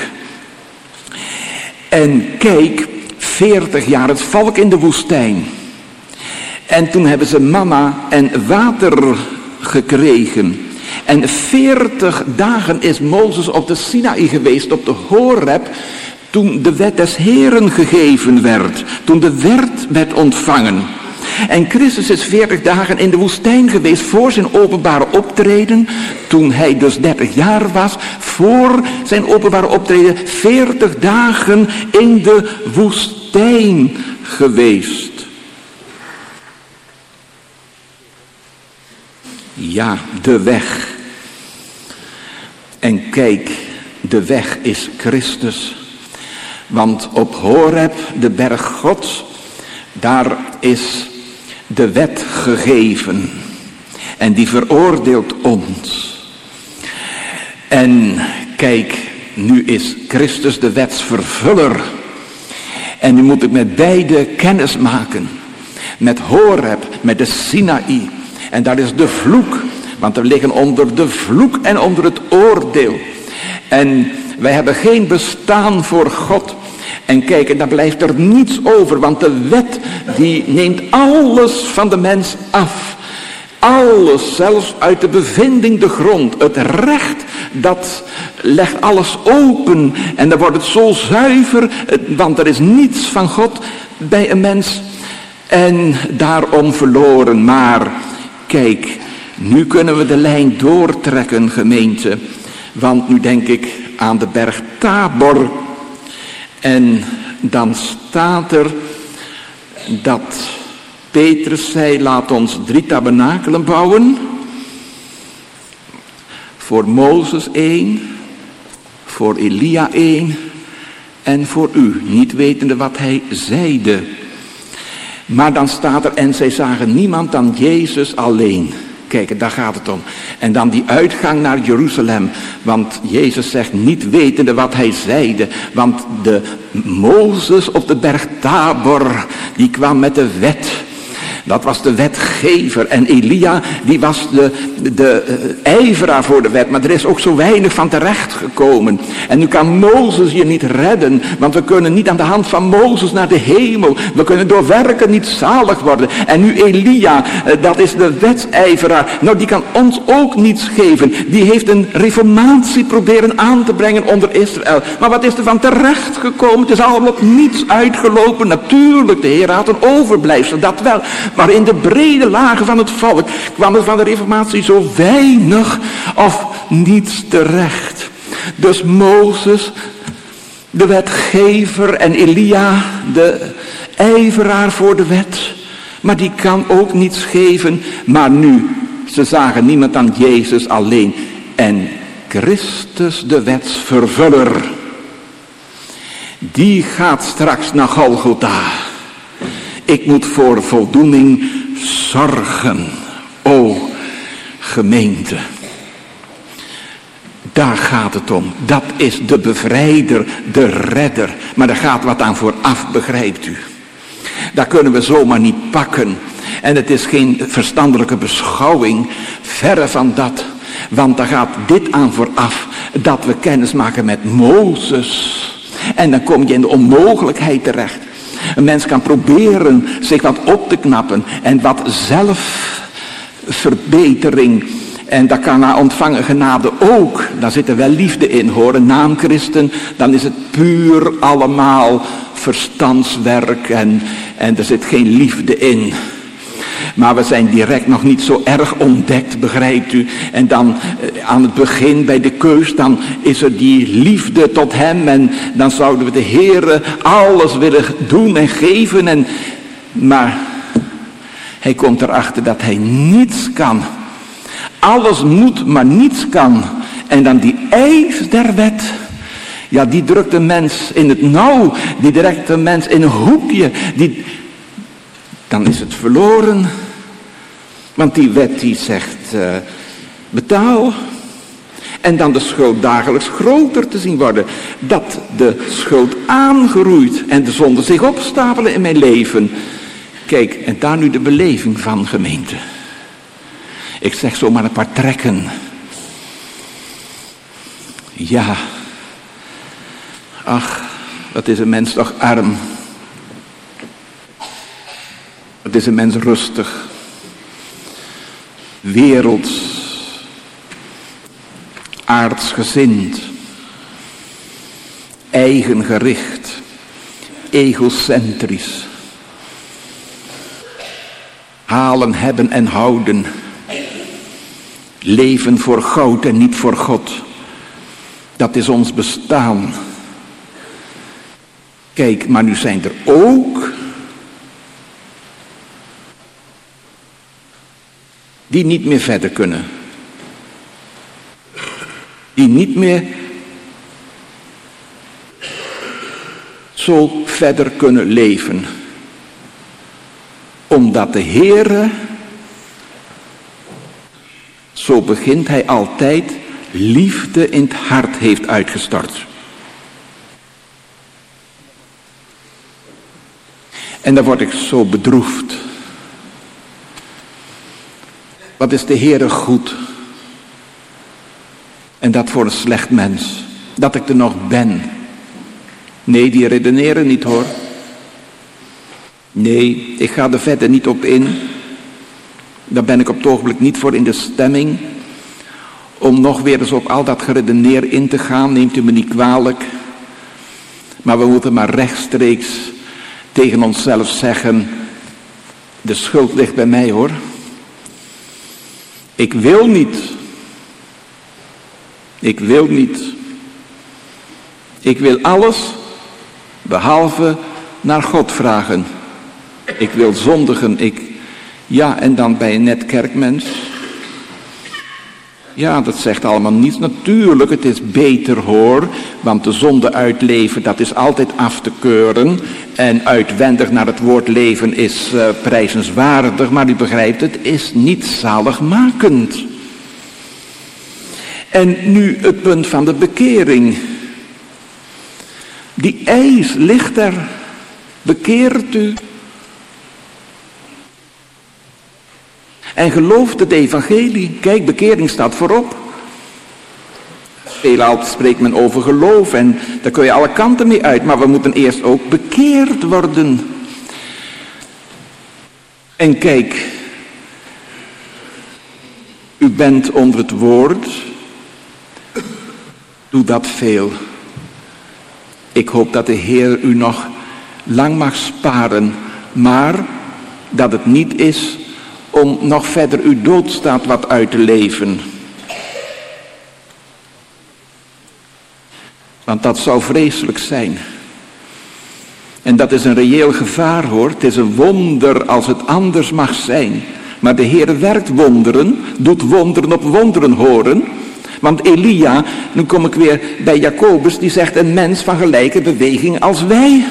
En kijk, 40 jaar het volk in de woestijn. En toen hebben ze manna en water gekregen. En 40 dagen is Mozes op de Sinaï geweest, op de Horeb, toen de wet des Heeren gegeven werd. Toen de wet werd ontvangen. En Christus is 40 dagen in de woestijn geweest voor zijn openbare optreden. Toen hij dus 30 jaar was, voor zijn openbare optreden, 40 dagen in de woestijn geweest. Ja, de weg. En kijk, de weg is Christus. Want op Horeb, de berg Gods, daar is de wet gegeven. En die veroordeelt ons. En kijk, nu is Christus de wetsvervuller. En nu moet ik met beide kennis maken. Met Horeb, met de Sinaï. En daar is de vloek. Want we liggen onder de vloek en onder het oordeel. En wij hebben geen bestaan voor God. En kijk, en daar blijft er niets over. Want de wet die neemt alles van de mens af. Alles, zelfs uit de bevinding de grond. Het recht, dat legt alles open. En dan wordt het zo zuiver. Want er is niets van God bij een mens. En daarom verloren. Maar kijk, nu kunnen we de lijn doortrekken, gemeente. Want nu denk ik aan de berg Tabor. En dan staat er dat Petrus zei, laat ons 3 tabernakelen bouwen. Voor Mozes 1, voor Elia 1 en voor u. Niet wetende wat hij zeide. Maar dan staat er, en zij zagen niemand dan Jezus alleen. Kijk, daar gaat het om. En dan die uitgang naar Jeruzalem. Want Jezus zegt, niet wetende wat hij zeide. Want de Mozes op de berg Tabor, die kwam met de wet. Dat was de wetgever. En Elia, die was de ijveraar voor de wet. Maar er is ook zo weinig van terecht gekomen. En nu kan Mozes je niet redden. Want we kunnen niet aan de hand van Mozes naar de hemel. We kunnen door werken niet zalig worden. En nu Elia, dat is de wetsijveraar. Nou, die kan ons ook niets geven. Die heeft een reformatie proberen aan te brengen onder Israël. Maar wat is er van terecht gekomen? Het is allemaal op niets uitgelopen. Natuurlijk, de Heer had een overblijfsel, dat wel. Maar in de brede lagen van het volk kwam er van de reformatie zo weinig of niets terecht. Dus Mozes De wetgever en Elia, de ijveraar voor de wet. Maar die kan ook niets geven. Maar nu, ze zagen niemand dan Jezus alleen. En Christus, de wetsvervuller, die gaat straks naar Golgotha. Ik moet voor voldoening zorgen. O gemeente. Daar gaat het om. Dat is de bevrijder, de redder. Maar daar gaat wat aan vooraf, begrijpt u. Daar kunnen we zomaar niet pakken. En het is geen verstandelijke beschouwing. Verre van dat. Want daar gaat dit aan vooraf. Dat we kennis maken met Mozes. En dan kom je in de onmogelijkheid terecht. Een mens kan proberen zich wat op te knappen. En wat zelfverbetering. En dat kan na ontvangen genade ook. Daar zit er wel liefde in hoor. Een naamchristen, dan is het puur allemaal verstandswerk. En er zit geen liefde in. Maar we zijn direct nog niet zo erg ontdekt, begrijpt u. En dan aan het begin bij de keus, dan is er die liefde tot hem. En dan zouden we de Heere alles willen doen en geven. Maar hij komt erachter dat hij niets kan. Alles moet, maar niets kan. En dan die eis der wet. Ja, die drukt de mens in het nauw. Die drukt de mens in een hoekje. Dan is het verloren. Want die wet die zegt, betaal. En dan de schuld dagelijks groter te zien worden. Dat de schuld aangroeit en de zonden zich opstapelen in mijn leven. Kijk, en daar nu de beleving van, gemeente. Ik zeg zomaar een paar trekken. Ja. Ach, wat is een mens toch arm. Wat is een mens rustig. Werelds. Aardsgezind. Eigengericht. Egocentrisch. Halen, hebben en houden. Leven voor goud en niet voor God. Dat is ons bestaan. Kijk, maar nu zijn er ook die niet meer verder kunnen. Die niet meer zo verder kunnen leven. Omdat de Heere, zo begint hij altijd, liefde in het hart heeft uitgestort. En dan word ik zo bedroefd. Wat is de Heere goed? En dat voor een slecht mens. Dat ik er nog ben. Nee, die redeneren niet hoor. Nee, ik ga er verder niet op in. Daar ben ik op het ogenblik niet voor in de stemming. Om nog weer eens op al dat geredeneer in te gaan. Neemt u me niet kwalijk. Maar we moeten maar rechtstreeks tegen onszelf zeggen. De schuld ligt bij mij hoor. Ik wil niet. Ik wil niet. Ik wil alles behalve naar God vragen. Ik wil zondigen. Ja, en dan bij een net kerkmens. Ja, dat zegt allemaal niets. Natuurlijk, het is beter hoor. Want de zonde uitleven, dat is altijd af te keuren. En uitwendig naar het woord leven is prijzenswaardig. Maar u begrijpt, het is niet zaligmakend. En nu het punt van de bekering. Die eis ligt er. Bekeert u. En gelooft het evangelie. Kijk, bekering staat voorop. Veelal spreekt men over geloof en daar kun je alle kanten mee uit. Maar we moeten eerst ook bekeerd worden. En kijk, u bent onder het woord. Doe dat veel. Ik hoop dat de Heer u nog lang mag sparen. Maar dat het niet is om nog verder uw doodstaat wat uit te leven. Want dat zou vreselijk zijn. En dat is een reëel gevaar hoor. Het is een wonder als het anders mag zijn. Maar de Heer werkt wonderen, doet wonderen op wonderen horen. Want Elia, nu kom ik weer bij Jacobus, die zegt een mens van gelijke beweging als wij.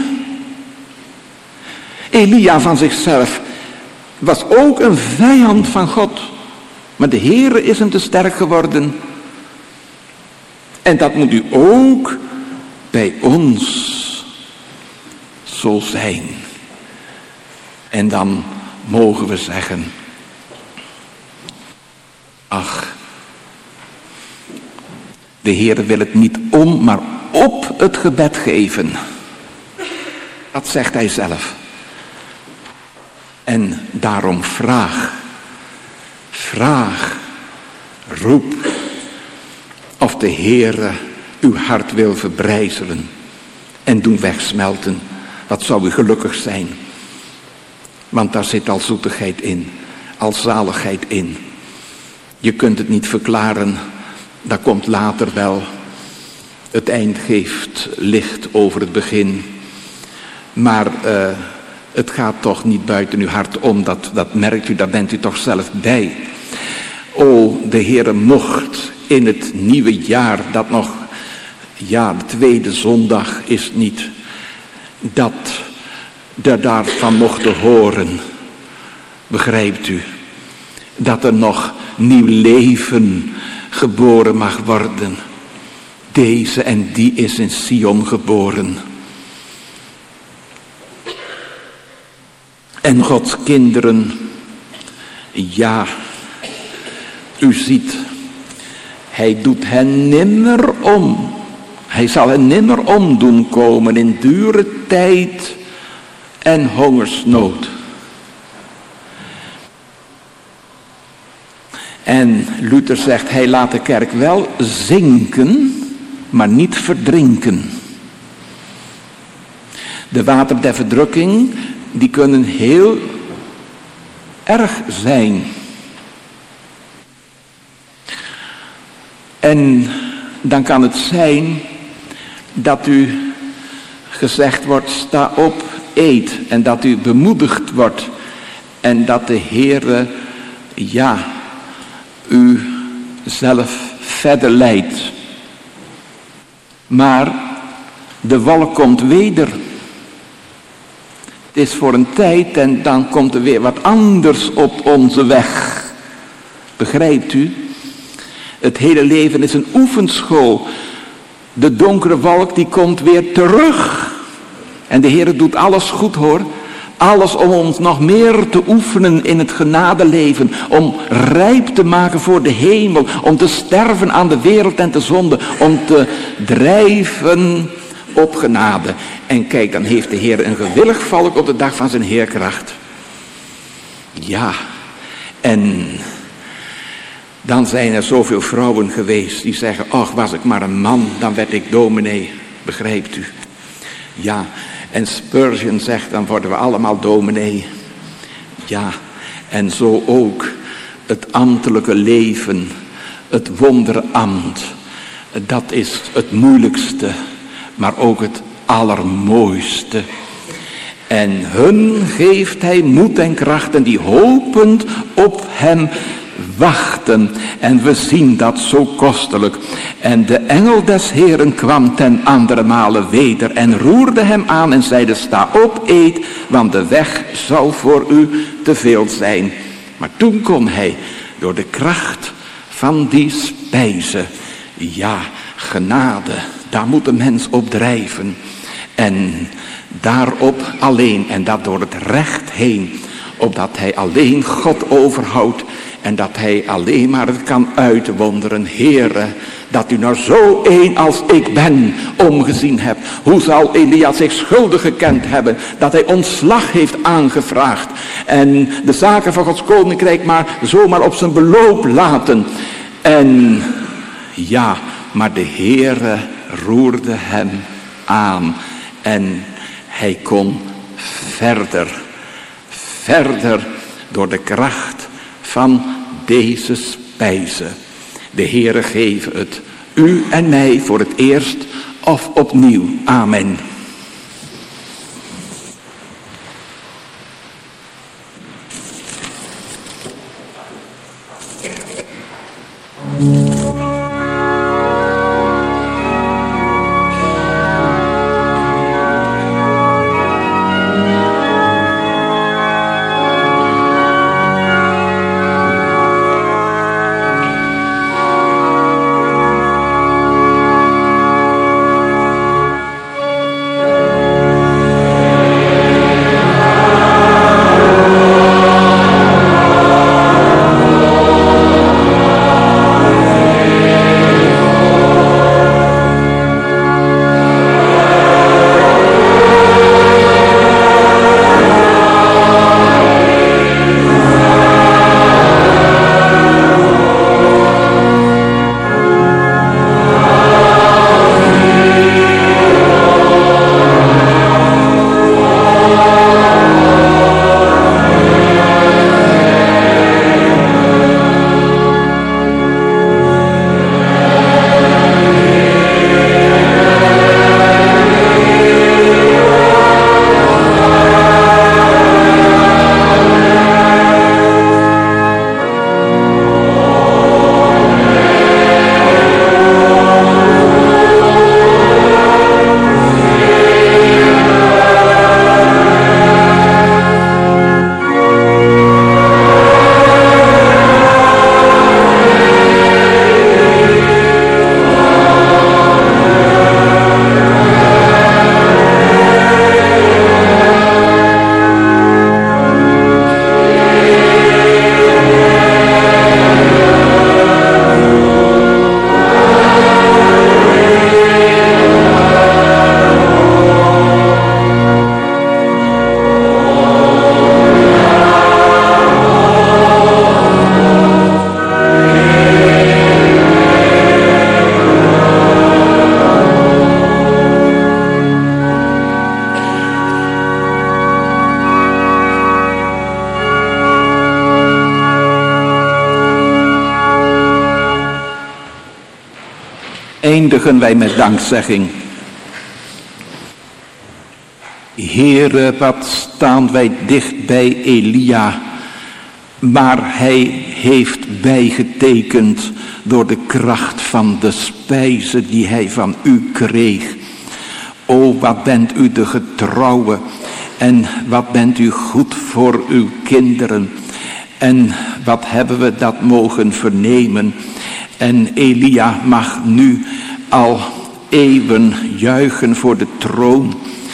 Elia van zichzelf was ook een vijand van God. Maar de Heer is hem te sterk geworden. En dat moet u ook bij ons zo zijn. En dan mogen we zeggen, ach, de Heer wil het niet om, maar op het gebed geven. Dat zegt hij zelf. En daarom vraag, roep of de Heere uw hart wil verbrijzelen en doen wegsmelten. Wat zou u gelukkig zijn. Want daar zit al zoetigheid in, al zaligheid in. Je kunt het niet verklaren, dat komt later wel. Het eind geeft licht over het begin. Maar het gaat toch niet buiten uw hart om, dat merkt u, daar bent u toch zelf bij. O, de Heere mocht in het nieuwe jaar, dat nog, ja, de tweede zondag is niet, dat we daarvan mochten horen. Begrijpt u? Dat er nog nieuw leven geboren mag worden. Deze en die is in Sion geboren. En Gods kinderen, ja, u ziet, hij doet hen nimmer om. Hij zal hen nimmer om doen komen in dure tijd en hongersnood. En Luther zegt, hij laat de kerk wel zinken, maar niet verdrinken. De wateren der verdrukking, die kunnen heel erg zijn. En dan kan het zijn dat u gezegd wordt, sta op, eet. En dat u bemoedigd wordt. En dat de Heere, ja, u zelf verder leidt. Maar de wolk komt weder. Het is voor een tijd en dan komt er weer wat anders op onze weg. Begrijpt u? Het hele leven is een oefenschool. De donkere wolk die komt weer terug. En de Heer doet alles goed hoor. Alles om ons nog meer te oefenen in het genadeleven. Om rijp te maken voor de hemel. Om te sterven aan de wereld en de zonde. Om te drijven op genade. En kijk, dan heeft de Heer een gewillig volk op de dag van zijn heerkracht. Ja, en dan zijn er zoveel vrouwen geweest die zeggen, ach, was ik maar een man, dan werd ik dominee. Begrijpt u? Ja, en Spurgeon zegt, dan worden we allemaal dominee. Ja, en zo ook het ambtelijke leven, het wonderambt. Dat is het moeilijkste, maar ook het allermooiste. En hun geeft hij moed en kracht en die hopend op hem wachten. En we zien dat zo kostelijk. En de engel des Heeren kwam ten andere male weder en roerde hem aan en zeide, sta op, eet, want de weg zou voor u te veel zijn. Maar toen kon hij door de kracht van die spijze, ja, genade, daar moet de mens op drijven. En daarop alleen, en dat door het recht heen, opdat hij alleen God overhoudt en dat hij alleen maar het kan uitwonderen. Heere, dat u nou zo een als ik ben omgezien hebt. Hoe zal Elia zich schuldig gekend hebben dat hij ontslag heeft aangevraagd en de zaken van Gods koninkrijk maar zomaar op zijn beloop laten. En ja, maar de Heere roerde hem aan en hij kon verder door de kracht van deze spijze. De Heere geeft het u en mij voor het eerst of opnieuw. Amen. Eindigen wij met dankzegging. Heere, wat staan wij dicht bij Elia, maar hij heeft bijgetekend door de kracht van de spijze die hij van u kreeg. O, wat bent u de getrouwe en wat bent u goed voor uw kinderen. En wat hebben we dat mogen vernemen. En Elia mag nu al eeuwen juichen voor de troon.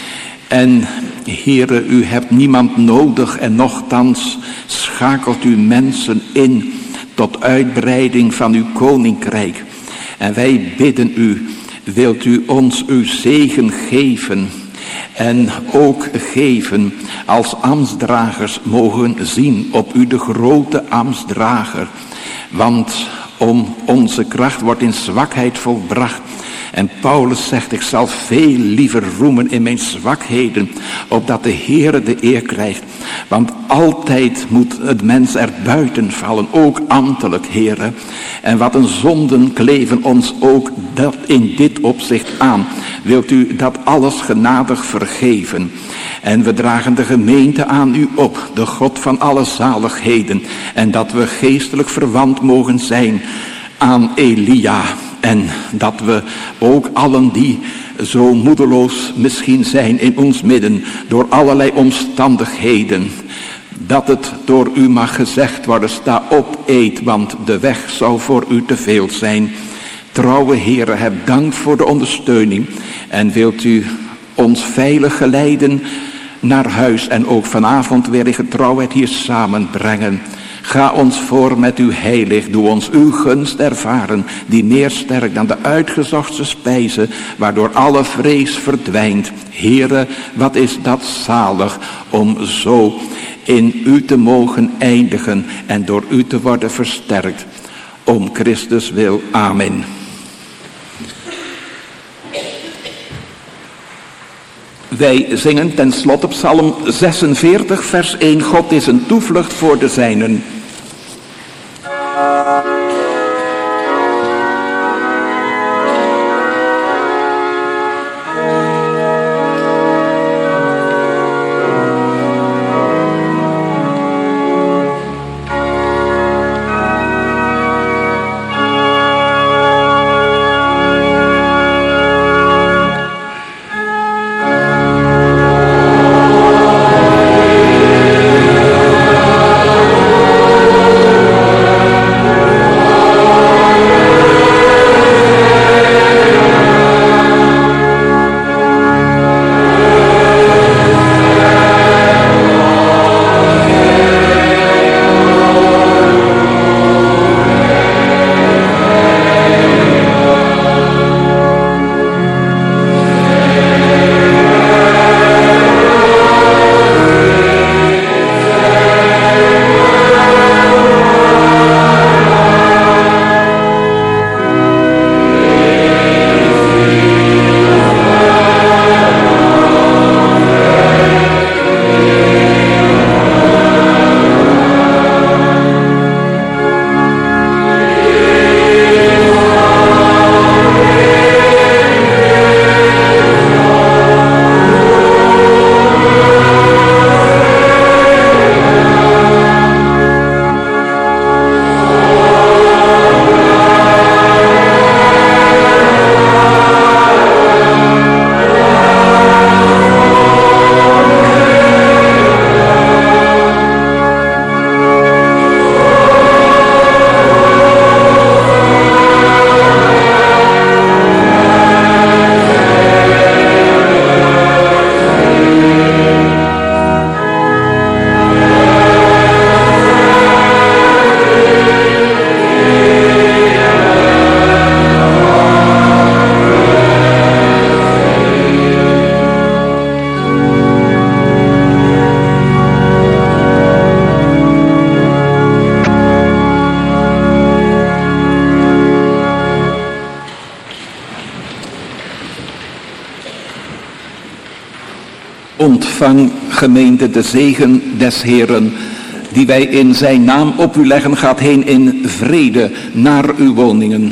En Heere, u hebt niemand nodig en nochtans schakelt u mensen in tot uitbreiding van uw koninkrijk. En wij bidden u, wilt u ons uw zegen geven en ook geven als ambtsdragers mogen zien op u de grote ambtsdrager. Want om onze kracht wordt in zwakheid volbracht. En Paulus zegt, ik zal veel liever roemen in mijn zwakheden, opdat de Heere de eer krijgt. Want altijd moet het mens er buiten vallen, ook ambtelijk, Heere. En wat een zonden kleven ons ook dat in dit opzicht aan. Wilt u dat alles genadig vergeven? En we dragen de gemeente aan u op, de God van alle zaligheden. En dat we geestelijk verwant mogen zijn aan Elia. En dat we ook allen die zo moedeloos misschien zijn in ons midden door allerlei omstandigheden, dat het door u mag gezegd worden, sta op, eet, want de weg zou voor u te veel zijn. Trouwe Heere, heb dank voor de ondersteuning en wilt u ons veilig geleiden naar huis en ook vanavond weer in getrouwheid hier samenbrengen. Ga ons voor met uw heilig, doe ons uw gunst ervaren, die meer sterk dan de uitgezochtste spijze, waardoor alle vrees verdwijnt. Heere, wat is dat zalig om zo in u te mogen eindigen en door u te worden versterkt. Om Christus wil, amen. Wij zingen ten slotte Psalm 46, vers 1. God is een toevlucht voor de zijnen. Ontvang, gemeente, de zegen des Heeren, die wij in zijn naam op u leggen. Gaat heen in vrede naar uw woningen.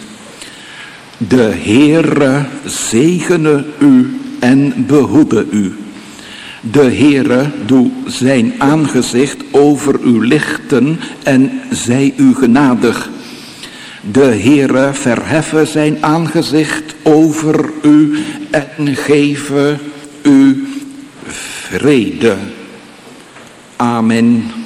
De Heere zegene u en behoede u. De Heere doe zijn aangezicht over u lichten en zij u genadig. De Heere verheffe zijn aangezicht over u en geven u vrede. Amen.